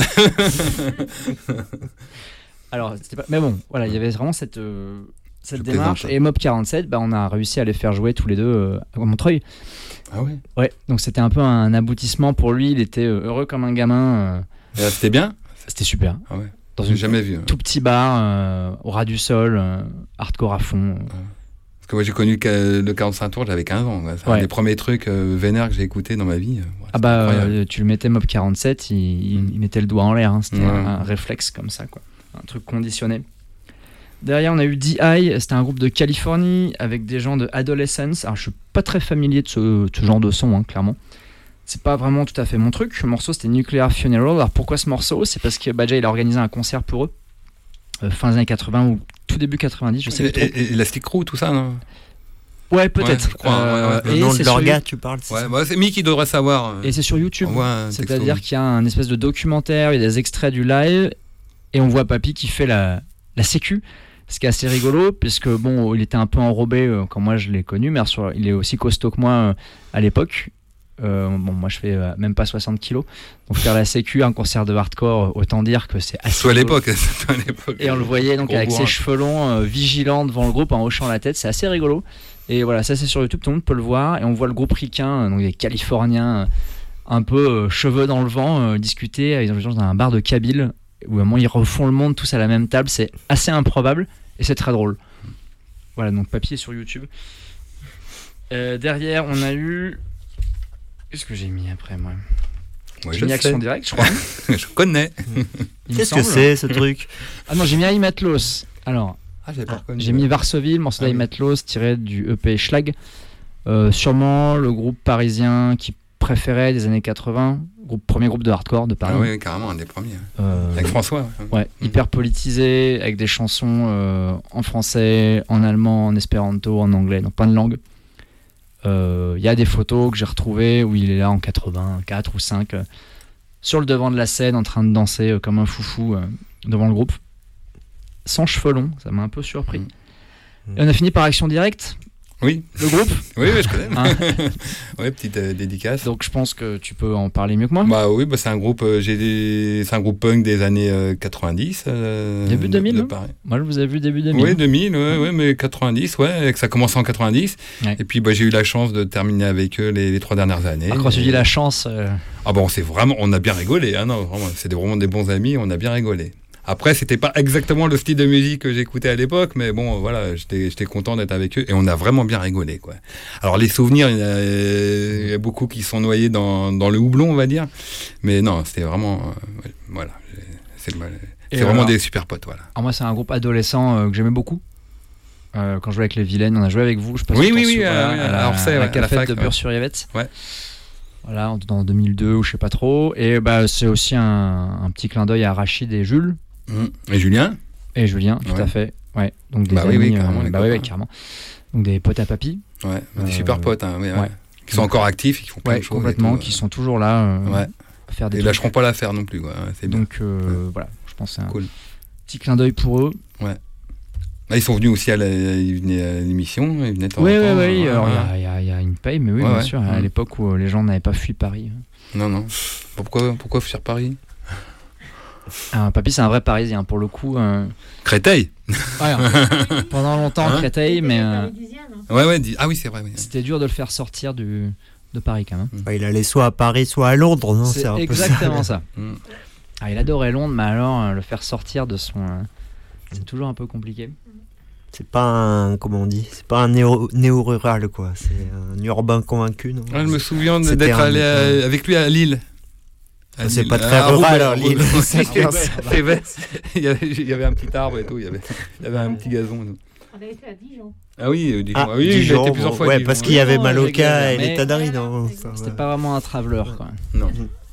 Alors, c'était pas... Mais bon, voilà, il y avait vraiment cette démarche. plaisante. Et Mob 47, on a réussi à les faire jouer tous les deux à Montreuil. Ah ouais. Ouais, donc c'était un peu un aboutissement pour lui. Il était heureux comme un gamin. Et là, c'était bien? C'était super. Ah ouais. Dans J'ai jamais vu. Tout petit bar, au ras du sol, hardcore à fond. Parce que moi j'ai connu le 45 tours, j'avais 15 ans. C'est un des premiers trucs vénères que j'ai écouté dans ma vie. Tu le mettais Mob 47, il mettait le doigt en l'air. Hein. C'était un réflexe comme ça, quoi. Un truc conditionné. Derrière, on a eu D.I., c'était un groupe de Californie avec des gens de Adolescence. Alors, je suis pas très familier de ce genre de son, hein, clairement. C'est pas vraiment tout à fait mon truc. Le morceau, c'était Nuclear Funeral. Alors, pourquoi ce morceau? C'est parce que Badja, il a organisé un concert pour eux, fin des années 80 ou tout début 90, je sais plus trop. Et Elastic Crew, tout ça, non? Ouais, peut-être. Ouais, je crois, le nom de leur gars, tu parles. C'est Mick qui devrait savoir. Et c'est sur YouTube. C'est-à-dire texto. qu'il y a un espèce de documentaire, il y a des extraits du live, et on voit Papy qui fait la sécu. Ce qui est assez rigolo, puisque bon, il était un peu enrobé quand moi je l'ai connu, mais il est aussi costaud que moi à l'époque. Moi je fais même pas 60 kilos. Donc faire la sécu, un concert de hardcore, autant dire que c'est assez. Soit à rigolo. l'époque. Et on le voyait donc avec ses cheveux longs, vigilant devant le groupe, en hochant la tête, c'est assez rigolo. Et voilà, ça c'est sur YouTube, tout le monde peut le voir. Et on voit le groupe ricain, donc des Californiens, un peu cheveux dans le vent, discuter avec des gens dans un bar de Kabyle, où à un moment ils refont le monde tous à la même table. C'est assez improbable et c'est très drôle. Voilà, donc papier sur YouTube. Derrière, on a eu. Qu'est-ce que j'ai mis après, moi? J'ai mis Action Directe, je crois. Je connais. Qu'est-ce que c'est ce truc? Ah non, j'ai mis Aimatlos. Alors, j'ai mis Varsovie, le morceau d'Aimatlos tiré du EP Schlag. Sûrement le groupe parisien qui préférés des années 80, premier groupe de hardcore de Paris. Ah oui, carrément, un des premiers. Avec François. Ouais, hyper politisé, avec des chansons en français, en allemand, en espéranto, en anglais, dans plein de langues. Il y a des photos que j'ai retrouvées où il est là en 84 ou 5, sur le devant de la scène, en train de danser comme un foufou devant le groupe. Sans cheveux longs, ça m'a un peu surpris. Et on a fini par Action Directe. Oui. Le groupe. Oui, je connais. Ouais, petite dédicace. Donc je pense que tu peux en parler mieux que moi. Bah oui, c'est un groupe, c'est un groupe punk des années 90. Début 2000. Moi, je vous ai vu début 2000. Oui, 2000, ouais, mais 90, ouais, que ça commence en 90. Ouais. Et puis j'ai eu la chance de terminer avec eux les 3 dernières années. Quand tu dis la chance. Ah bon, on a bien rigolé. Hein, non, vraiment, c'est vraiment des bons amis, on a bien rigolé. Après, c'était pas exactement le style de musique que j'écoutais à l'époque, mais bon, voilà, j'étais content d'être avec eux et on a vraiment bien rigolé, quoi. Alors, les souvenirs, il y a beaucoup qui sont noyés dans le houblon, on va dire. Mais non, c'était vraiment, voilà, c'est vraiment des super potes, voilà. Alors moi, c'est un groupe adolescent que j'aimais beaucoup. Quand je jouais avec les Vilaines, on a joué avec vous, je pense. Oui, à la cafette de Bure-sur-Yvette. Ouais. Voilà, en 2002 ou je sais pas trop. Et c'est aussi un petit clin d'œil à Rachid et Jules. Et Julien. Et Julien, tout à fait. Ouais. Donc des amis, carrément. Donc des potes à papy. Ouais, des super potes, hein, ouais. Qui sont encore actifs, qui font plein de choses. Complètement, qui sont toujours là à faire des trucs. Ils lâcheront pas l'affaire non plus, quoi. C'est donc voilà, je pense que c'est un petit clin d'œil pour eux. Ouais. Là, ils sont venus aussi à l'émission, ils venaient de temps en temps. Oui. Alors il y a une paye, mais oui, bien sûr, à l'époque où les gens n'avaient pas fui Paris. Non. Pourquoi fuir Paris? Papy, c'est un vrai Parisien pour le coup. Créteil. Ouais, pendant longtemps Créteil, mais. Ah oui, c'est vrai. Oui. C'était dur de le faire sortir de Paris quand même. Il allait soit à Paris, soit à Londres, non? C'est exactement ça. Il adorait Londres, mais alors le faire sortir de son. C'est toujours un peu compliqué. C'est pas un, comment on dit, c'est pas un néo-rural, quoi. C'est un urbain convaincu, non? Je me souviens d'être allé avec lui à Lille. C'est pas très rural, alors, Lille. Il y avait un petit arbre et tout, il y avait un petit gazon. On avait été à Dijon. Ah oui, Dijon. Oui, j'ai été plusieurs fois. Ouais, parce qu'il y avait Maloca et les Tadari, non? C'était pas vraiment un traveler, quoi. Non.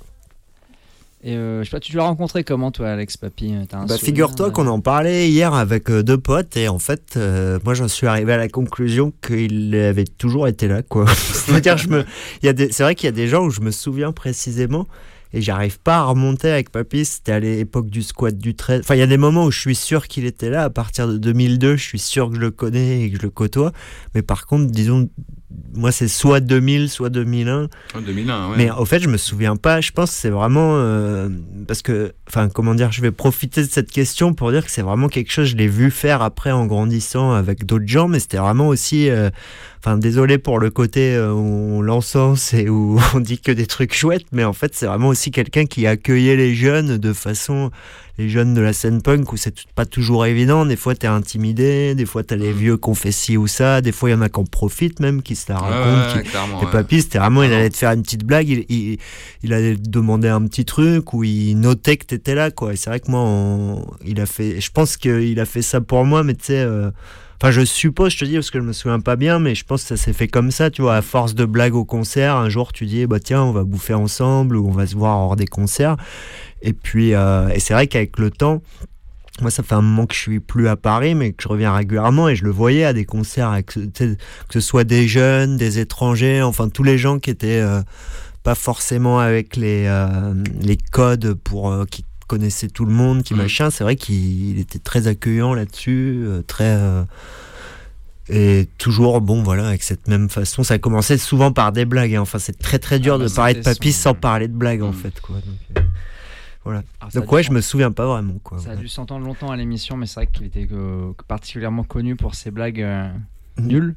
Et je sais pas, tu l'as rencontré comment, toi, Alex Papy? Figure-toi qu'on en parlait hier avec 2 potes, et en fait, moi, j'en suis arrivé à la conclusion qu'il avait toujours été là, quoi. C'est-à-dire, c'est vrai qu'il y a des gens où je me souviens précisément. Et j'arrive pas à remonter avec Papy, c'était à l'époque du squat du 13. Enfin, il y a des moments où je suis sûr qu'il était là. À partir de 2002, je suis sûr que je le connais et que je le côtoie. Mais par contre, disons, moi, c'est soit 2000, soit 2001. 2001, ouais. Mais au fait, je me souviens pas. Je pense que c'est vraiment... parce que, enfin, comment dire, je vais profiter de cette question pour dire que c'est vraiment quelque chose, je l'ai vu faire après en grandissant avec d'autres gens, mais c'était vraiment aussi... Enfin, désolé pour le côté où on l'encense et où on dit que des trucs chouettes, mais en fait, c'est vraiment aussi quelqu'un qui accueillait les jeunes de façon... Les jeunes de la scène punk où c'est pas toujours évident. Des fois, t'es intimidé, des fois, t'as les vieux qu'on fait ci ou ça, des fois, il y en a qui en profitent même, qui se la racontent. Et Papy, c'était vraiment, il allait te faire une petite blague, il allait te demander un petit truc, ou il notait que t'étais là, quoi. Et c'est vrai que moi, je pense qu'il a fait ça pour moi, mais tu sais... Enfin, je suppose, je te dis, parce que je me souviens pas bien, mais je pense que ça s'est fait comme ça, tu vois, à force de blagues au concert. Un jour, tu dis, tiens, on va bouffer ensemble, ou on va se voir hors des concerts. Et puis, et c'est vrai qu'avec le temps, moi, ça fait un moment que je suis plus à Paris, mais que je reviens régulièrement, et je le voyais à des concerts, que ce soit des jeunes, des étrangers, enfin, tous les gens qui étaient pas forcément avec les codes pour qui connaissait tout le monde, qui machin. C'est vrai qu'il était très accueillant là-dessus, très et toujours avec cette même façon. Ça commençait souvent par des blagues, hein. Enfin, c'est très très dur de parler de Papy sans parler de blagues, en fait, quoi. Donc, voilà. Donc je me souviens pas vraiment, quoi. Ça a dû s'entendre longtemps à l'émission, mais c'est vrai qu'il était particulièrement connu pour ses blagues nulles,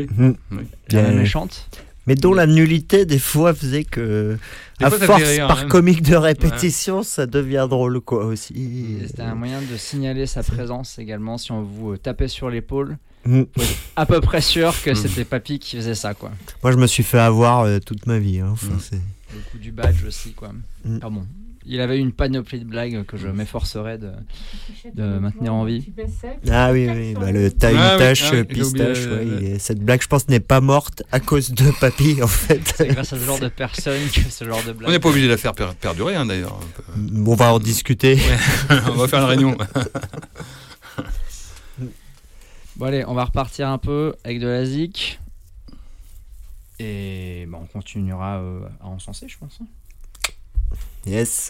méchantes. Mais dont la nullité, des fois, faisait que, à force, par comique de répétition, ça devient drôle, quoi, aussi. C'était un moyen de signaler sa présence également. Si on vous tapait sur l'épaule, vous pouvez être à peu près sûr que c'était Papy qui faisait ça, quoi. Moi, je me suis fait avoir toute ma vie. Hein. Enfin, c'est... Le coup du badge aussi, quoi. Bon. Il avait une panoplie de blagues que je m'efforcerai de maintenir en vie. Ah oui, t'as une tâche pistache. Cette blague, je pense, n'est pas morte à cause de Papy, en fait. C'est grâce à ce genre de personne que ce genre de blague. On n'est pas obligé de la faire perdurer, hein, d'ailleurs. On va en discuter. Ouais. On va faire une réunion. Bon allez, on va repartir un peu avec de la zik. Et on continuera à encenser, je pense. Yes.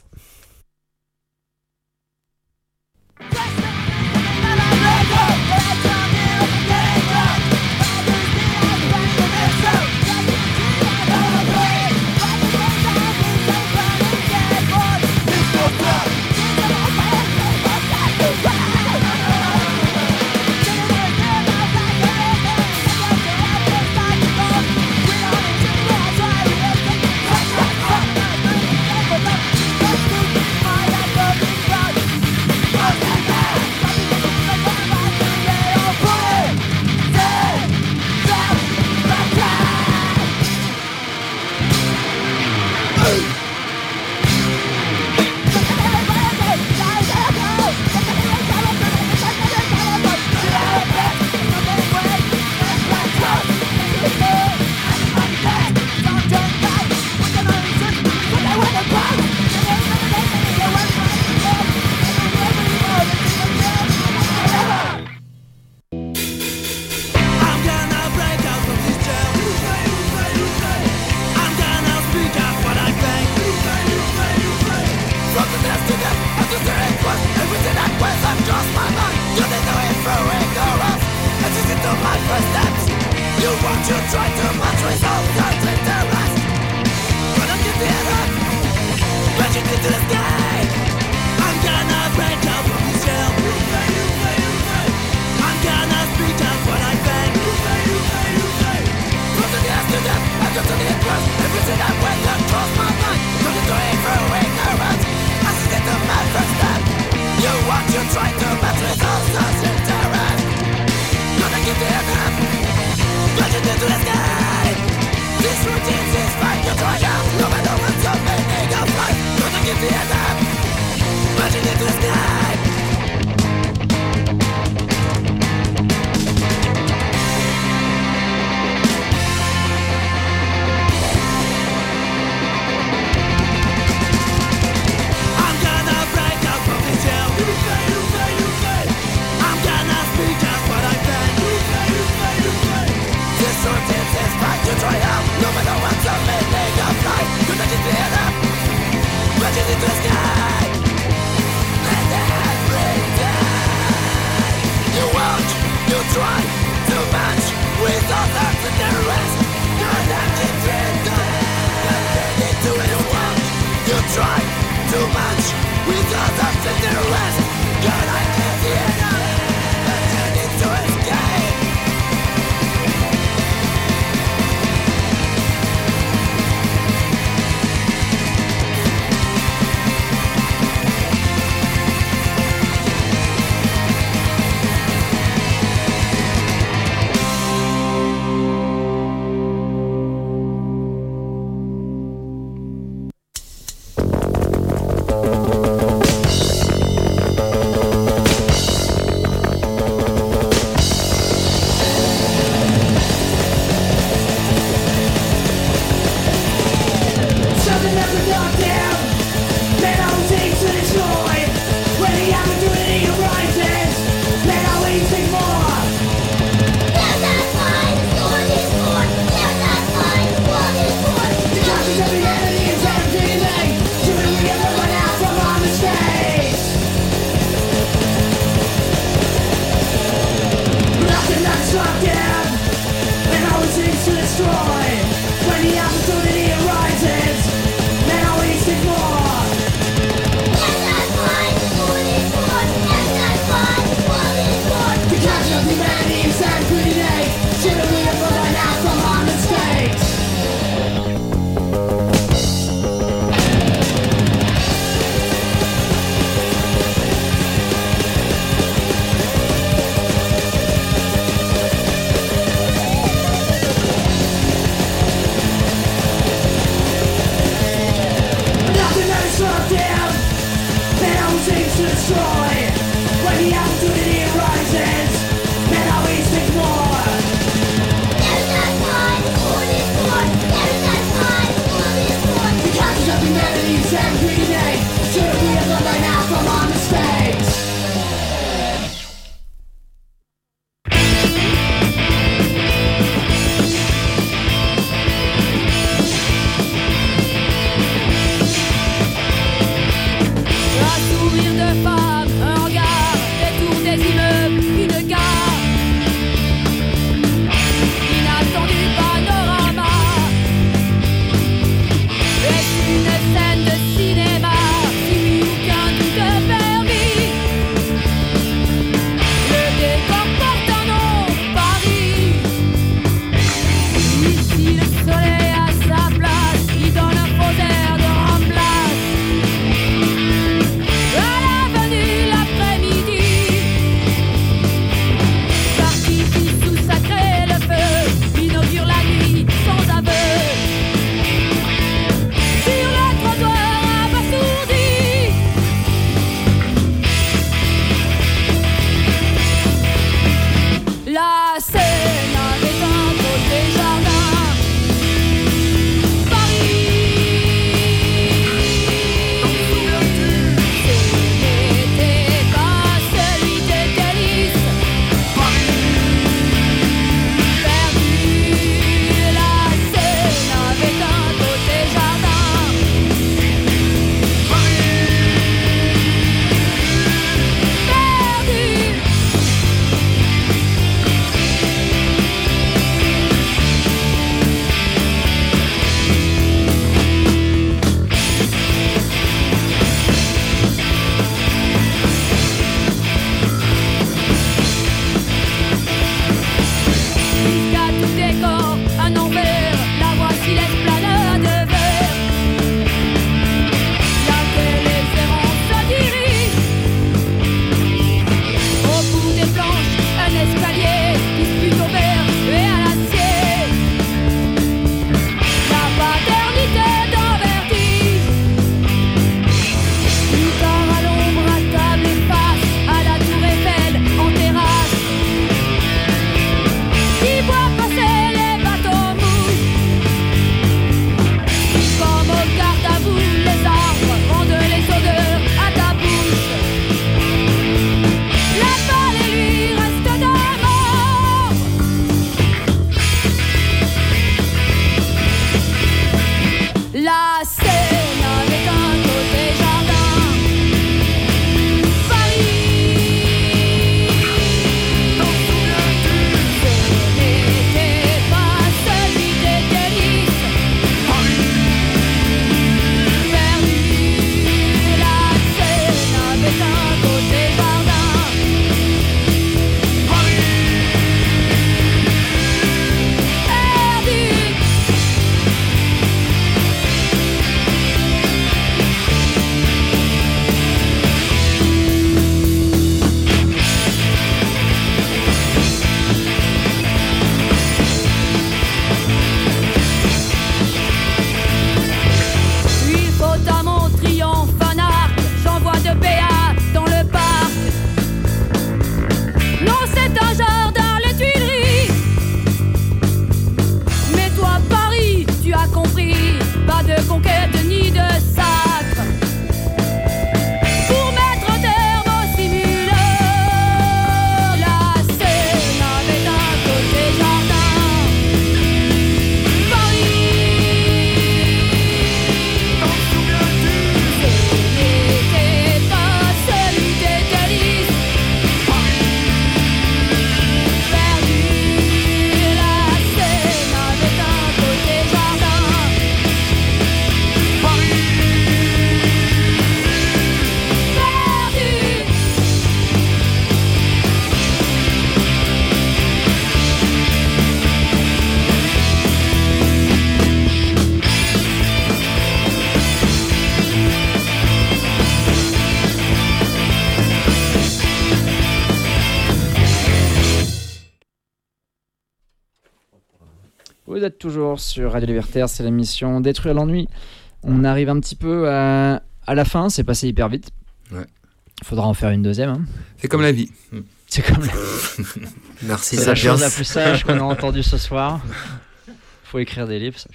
Vous êtes toujours sur Radio Libertaire, c'est l'émission Détruire l'ennui. On arrive un petit peu à la fin, c'est passé hyper vite. Ouais. Faudra en faire une deuxième. Hein. C'est comme la vie. C'est comme la... Merci, c'est la chose la plus sage qu'on a entendue ce soir. Faut écrire des livres, ça.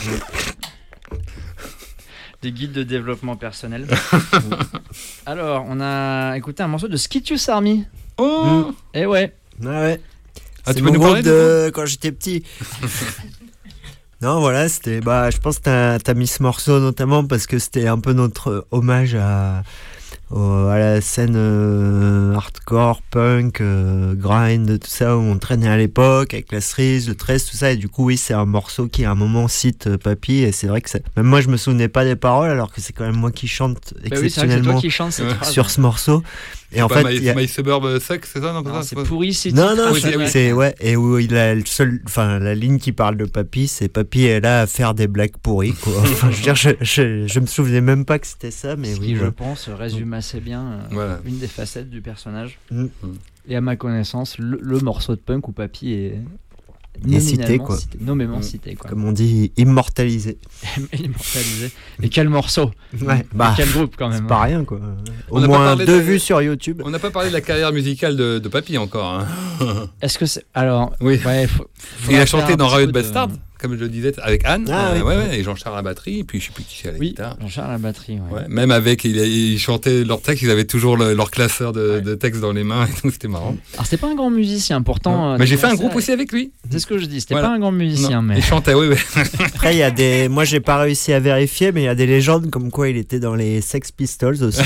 Des guides de développement personnel. Alors, on a écouté un morceau de Skitious Army. Oh Et ouais. Ah ouais. Ah, c'est tu peux mon nous groupe parler de quand j'étais petit. Non, voilà, c'était. Bah, je pense que t'as mis ce morceau notamment parce que c'était un peu notre hommage à la scène hardcore, punk, grind, tout ça où on traînait à l'époque avec la cerise, le 13, tout ça. Et du coup, oui, c'est un morceau qui à un moment cite Papy. Et c'est vrai que même moi, je me souvenais pas des paroles alors que c'est quand même moi qui chante exceptionnellement oui, c'est toi qui chante cette phrase. sur ce morceau. Et en pas fait, My Suburb Suck, c'est ça, non, Non, ça, c'est pas... pourri si non, tu c'est ouais, et où il a la ligne qui parle de Papy, c'est Papy est là à faire des blagues pourries, quoi. Enfin, je veux dire, je me souvenais même pas que c'était ça, mais ce oui. qui, Voilà. je pense, résume assez bien Voilà. une des facettes du personnage. Mm. Et à ma connaissance, le morceau de punk où Papy est Il est cité, quoi. Nommément cité, quoi. Comme on dit, immortalisé. Immortalisé. Et quel morceau. Ouais, bah, et quel groupe quand même. c'est pas rien, quoi. On Au n'a pas moins parlé 2 de- vues sur YouTube. On n'a pas parlé de la carrière musicale de Papy encore. Hein. Est-ce que c'est... Alors, Oui. ouais, Il a faudra faire chanté un dans petit Riot peu de- Bastard, comme je le disais, avec Anne. Ah, oui. Ouais, et Jean-Charles à la batterie, et puis je sais plus qui c'est à la Oui, guitare. Jean-Charles à la batterie, ouais. Ouais, même avec, ils chantaient leurs textes, ils avaient toujours leur classeur de textes dans les mains, et tout, c'était marrant. Alors, c'était pas un grand musicien, pourtant... Mais j'ai fait un groupe aussi avec lui. C'est ce que je dis, c'était Voilà. pas un grand musicien, Non, mais... il chantait, oui. Après, il y a des. Moi, j'ai pas réussi à vérifier, mais il y a des légendes comme quoi il était dans les Sex Pistols aussi.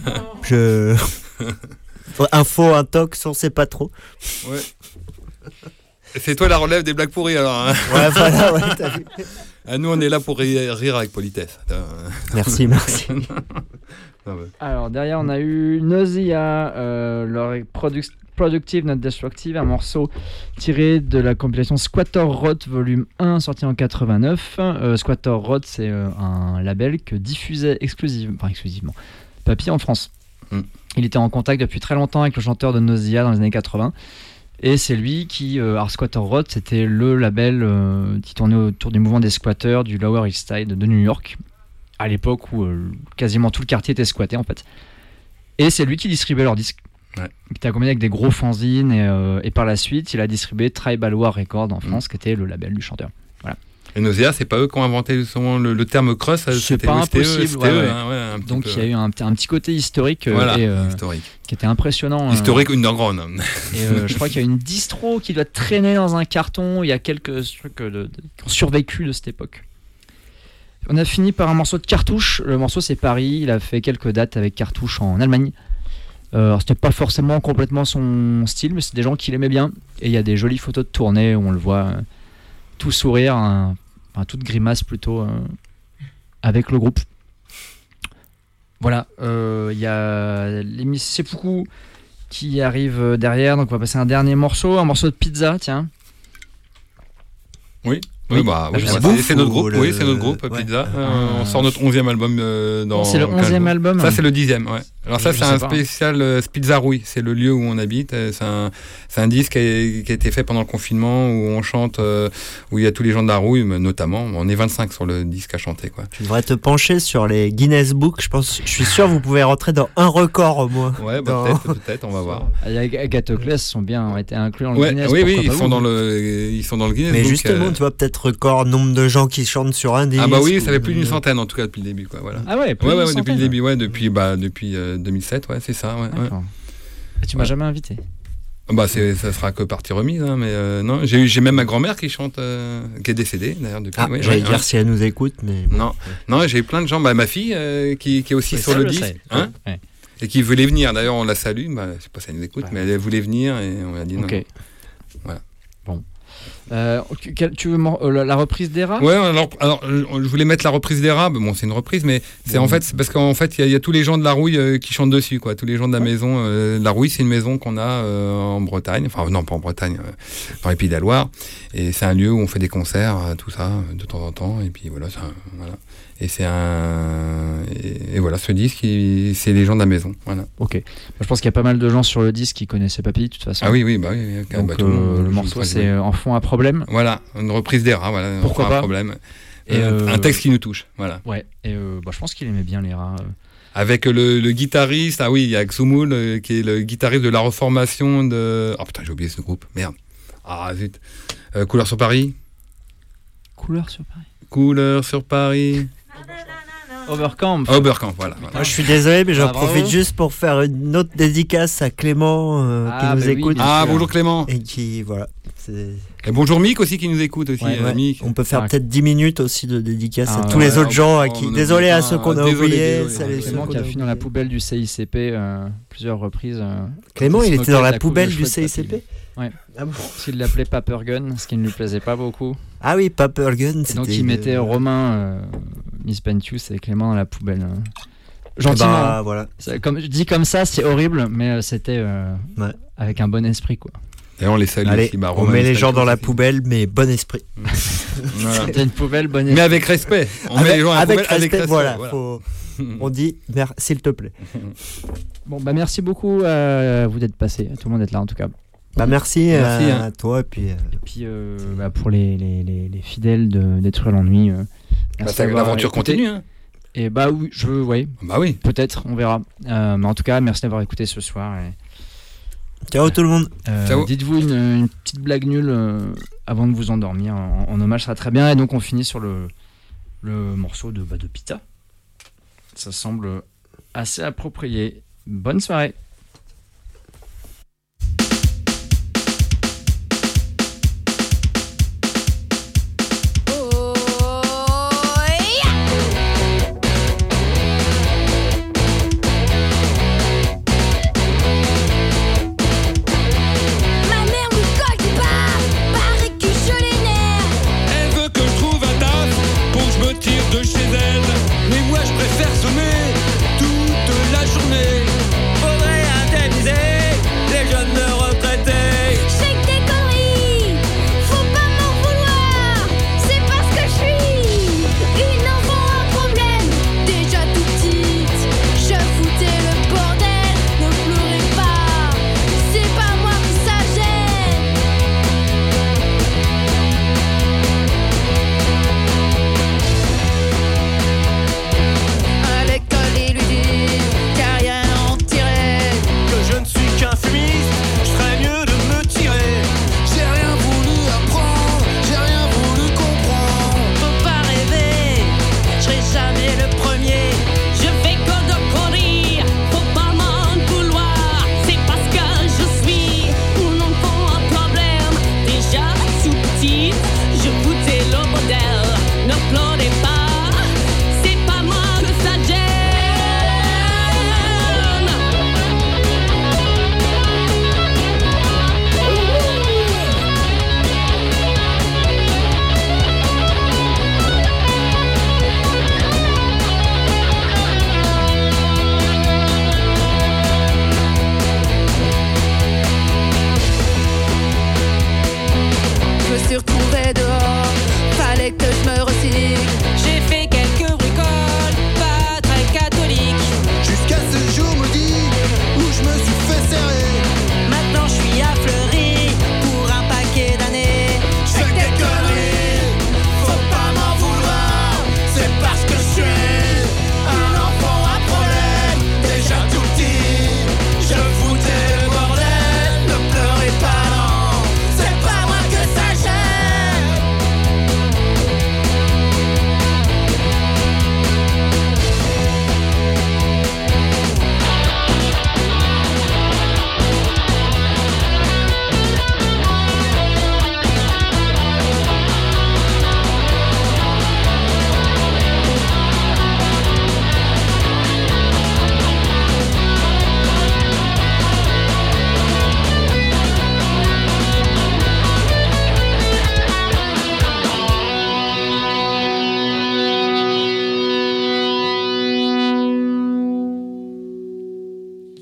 Info, intox, on sait pas trop. Ouais. C'est toi la relève des blagues pourries alors. Hein. Ouais, voilà, ouais, t'as vu. Ah, nous, on est là pour rire avec politesse. Merci. Non, mais- Alors, derrière, on a eu Nausea, leur Productive Not Destructive, un morceau tiré de la compilation Squatter Rot volume 1, sorti en 89. Squatter Rot, c'est un label que diffusait exclusivement Papy en France. Il était en contact depuis très longtemps avec le chanteur de Nausea dans les années 80. Et c'est lui qui, alors Squatter Rot, c'était le label qui tournait autour du mouvement des squatteurs du Lower East Side de New York, à l'époque où quasiment tout le quartier était squatté en fait. Et c'est lui qui distribuait leurs disques. Ouais. Il était accompagné avec des gros fanzines et par la suite, il a distribué Tribal War Records en France, qui était le label du chanteur. Voilà. Et Nausea, c'est pas eux qui ont inventé le terme crust. C'est pas impossible. C'était Ouais, eux, ouais. hein, ouais, un petit Donc peu. il y a eu un petit côté historique, Voilà, et, historique. qui était impressionnant. Historique underground. Et je crois qu'il y a une distro qui doit traîner dans un carton. Il y a quelques trucs qui ont survécu de cette époque. On a fini par un morceau de Cartouche. Le morceau, c'est Paris. Il a fait quelques dates avec Cartouche en Allemagne. Alors, c'était pas forcément complètement son style, mais c'est des gens qui l'aimaient bien. Et il y a des jolies photos de tournée où on le voit tout sourire, toute grimace plutôt, avec le groupe. Voilà, il y a Seppuku qui arrive derrière, donc on va passer un dernier morceau, un morceau de Pizza, tiens. Oui. Oui. Oui, bah, oui, La bah, bouffe c'est notre ou groupe, le- oui, c'est notre groupe, ouais. Pizza. On sort notre 11e album dans. C'est le 15 11e jours. album. Ça, c'est le 10e, ouais. Alors, ça, Je c'est sais un pas. spécial Pizza Rouille. C'est le lieu où on habite. C'est un disque qui a été fait pendant le confinement où on chante, où il y a tous les gens de la Rouille, mais notamment. On est 25 sur le disque à chanter, quoi. Tu devrais te pencher sur les Guinness Book. Je suis sûr que vous pouvez rentrer dans un record au moins. Ouais, bah, Dans- peut-être, on va voir. Agathocles ont été inclus dans le Ouais, Guinness. oui, pourquoi ils pas sont vous. dans le Guinness Mais Book, justement, tu vois, peut-être record nombre de gens qui chantent sur un disque. Ah bah oui, ça ou- fait plus d'une centaine en tout cas depuis le début, quoi. Voilà. Ah ouais, plus Ouais, d'une ouais, depuis centaine. le début, ouais, depuis 2007, ouais, c'est ça, ouais. ouais. D'accord. Et tu m'as jamais invité. Bah ça sera que partie remise, hein, mais non, j'ai même ma grand-mère qui chante, qui est décédée d'ailleurs depuis. Ah, ouais, j'allais ouais, dire ouais. si elle nous écoute, mais. Non, j'ai plein de gens, bah ma fille qui est aussi sur le disque, hein, et qui voulait venir. D'ailleurs, on la salue, bah je sais pas si elle nous écoute, mais elle voulait venir et on a dit non. Ok. non. Voilà. Bon. Tu veux la reprise des rats? Ouais, alors je voulais mettre la reprise des rats. Bon, c'est une reprise, mais c'est en fait, c'est parce qu'en fait, il y a tous les gens de la Rouille qui chantent dessus, quoi. Tous les gens de la maison. La Rouille, c'est une maison qu'on a en Bretagne. Enfin, non, pas en Bretagne, dans les Pays de la Loire. Et c'est un lieu où on fait des concerts, tout ça, de temps en temps. Et puis voilà, voilà. Et c'est et voilà, ce disque, c'est les gens de la maison. Voilà. Ok. Je pense qu'il y a pas mal de gens sur le disque qui connaissaient Papy, de toute façon. Ah oui, bah oui. Donc bah, tout le monde, le morceau, c'est en fond à problème. Voilà, une reprise des rats, voilà. Pourquoi pas. Un problème. Et un texte qui nous touche, voilà. Ouais, et je pense qu'il aimait bien les rats. Avec le guitariste, ah oui, il y a Xoumoul, qui est le guitariste de la reformation de... Oh putain, j'ai oublié ce groupe, merde. Ah zut. Couleur sur Paris. Couleur sur Paris. Couleur sur Paris. Overcamp. Overcamp, voilà. Moi, je suis désolé, mais j'en bravo. profite juste pour faire une autre dédicace à Clément qui nous oui, écoute. bien Ah, sûr. bonjour Clément. Et qui, voilà. Et bonjour Mick aussi qui nous écoute aussi. Ouais. Mick. On peut faire Ah, peut-être 10 minutes aussi de dédicace à tous ouais, les autres gens à qui. on Désolé à oublie ceux qu'on a désolé, oubliés. désolé. ça les- ceux Clément qu'on qui a a fini dans la oubliés. poubelle du CICP plusieurs reprises. Clément, il se était dans moquait de la coupe poubelle de du cheveux de CICP. papy. Ouais. Ah bon. S'il l'appelait Paper Gun, ce qui ne lui plaisait pas beaucoup. Ah oui, Paper Gun, Et c'était. donc il mettait Romain, Miss Pentius et Clément dans la poubelle. Gentiment. Bah, voilà. Comme je dis comme ça, c'est horrible, mais c'était avec un bon esprit quoi. Et on les salue Allez, aussi. Bah, on Romain met les Miss gens dans la aussi. poubelle, mais bon esprit. Voilà. C'était une poubelle, bon Mais esprit. avec respect. On met les gens à la avec poubelle avec respect, respect. voilà. voilà. On dit, s'il te plaît. Bon bah merci beaucoup à vous d'être passé, à tout le monde d'être là en tout cas. Bah merci, Merci, à toi et puis. Et puis pour les fidèles de Détruire l'ennui, merci d'avoir L'aventure écouté. continue. Hein. Et bah oui, Bah oui. peut-être, on verra. Mais en tout cas, merci d'avoir écouté ce soir. Et, Ciao tout le monde. Ciao. Dites-vous une petite blague nulle avant de vous endormir. En hommage sera très bien. Et donc on finit sur le morceau de Pita. Ça semble assez approprié. Bonne soirée. Ma mère me colle pas, paraît que je les nerfs. Elle veut que je trouve un taf pour que je me tire de chez elle. Mais moi je préfère semer toute la journée. Faudrait indemniser les jeunes retraités. J'ai que des conneries, faut pas m'en vouloir. C'est parce que je suis une enfant à problème. Déjà tout petite, je foutais le bordel. Ne pleurez pas, c'est pas moi que ça gêne. À l'école, ils lui disent qu'à rien en tirer. Que je ne suis qu'un fumiste, je ferais mieux de me tirer. J'ai rien voulu apprendre, j'ai rien voulu comprendre. Faut pas rêver, je serai jamais le premier. Je fais que de courir, faut pas m'en vouloir. C'est parce que je suis un enfant à problème. Déjà tout petite, je foutais le bordel. Ne pleurez pas, c'est pas moi que ça gêne. Je me suis retrouvée dehors, fallait que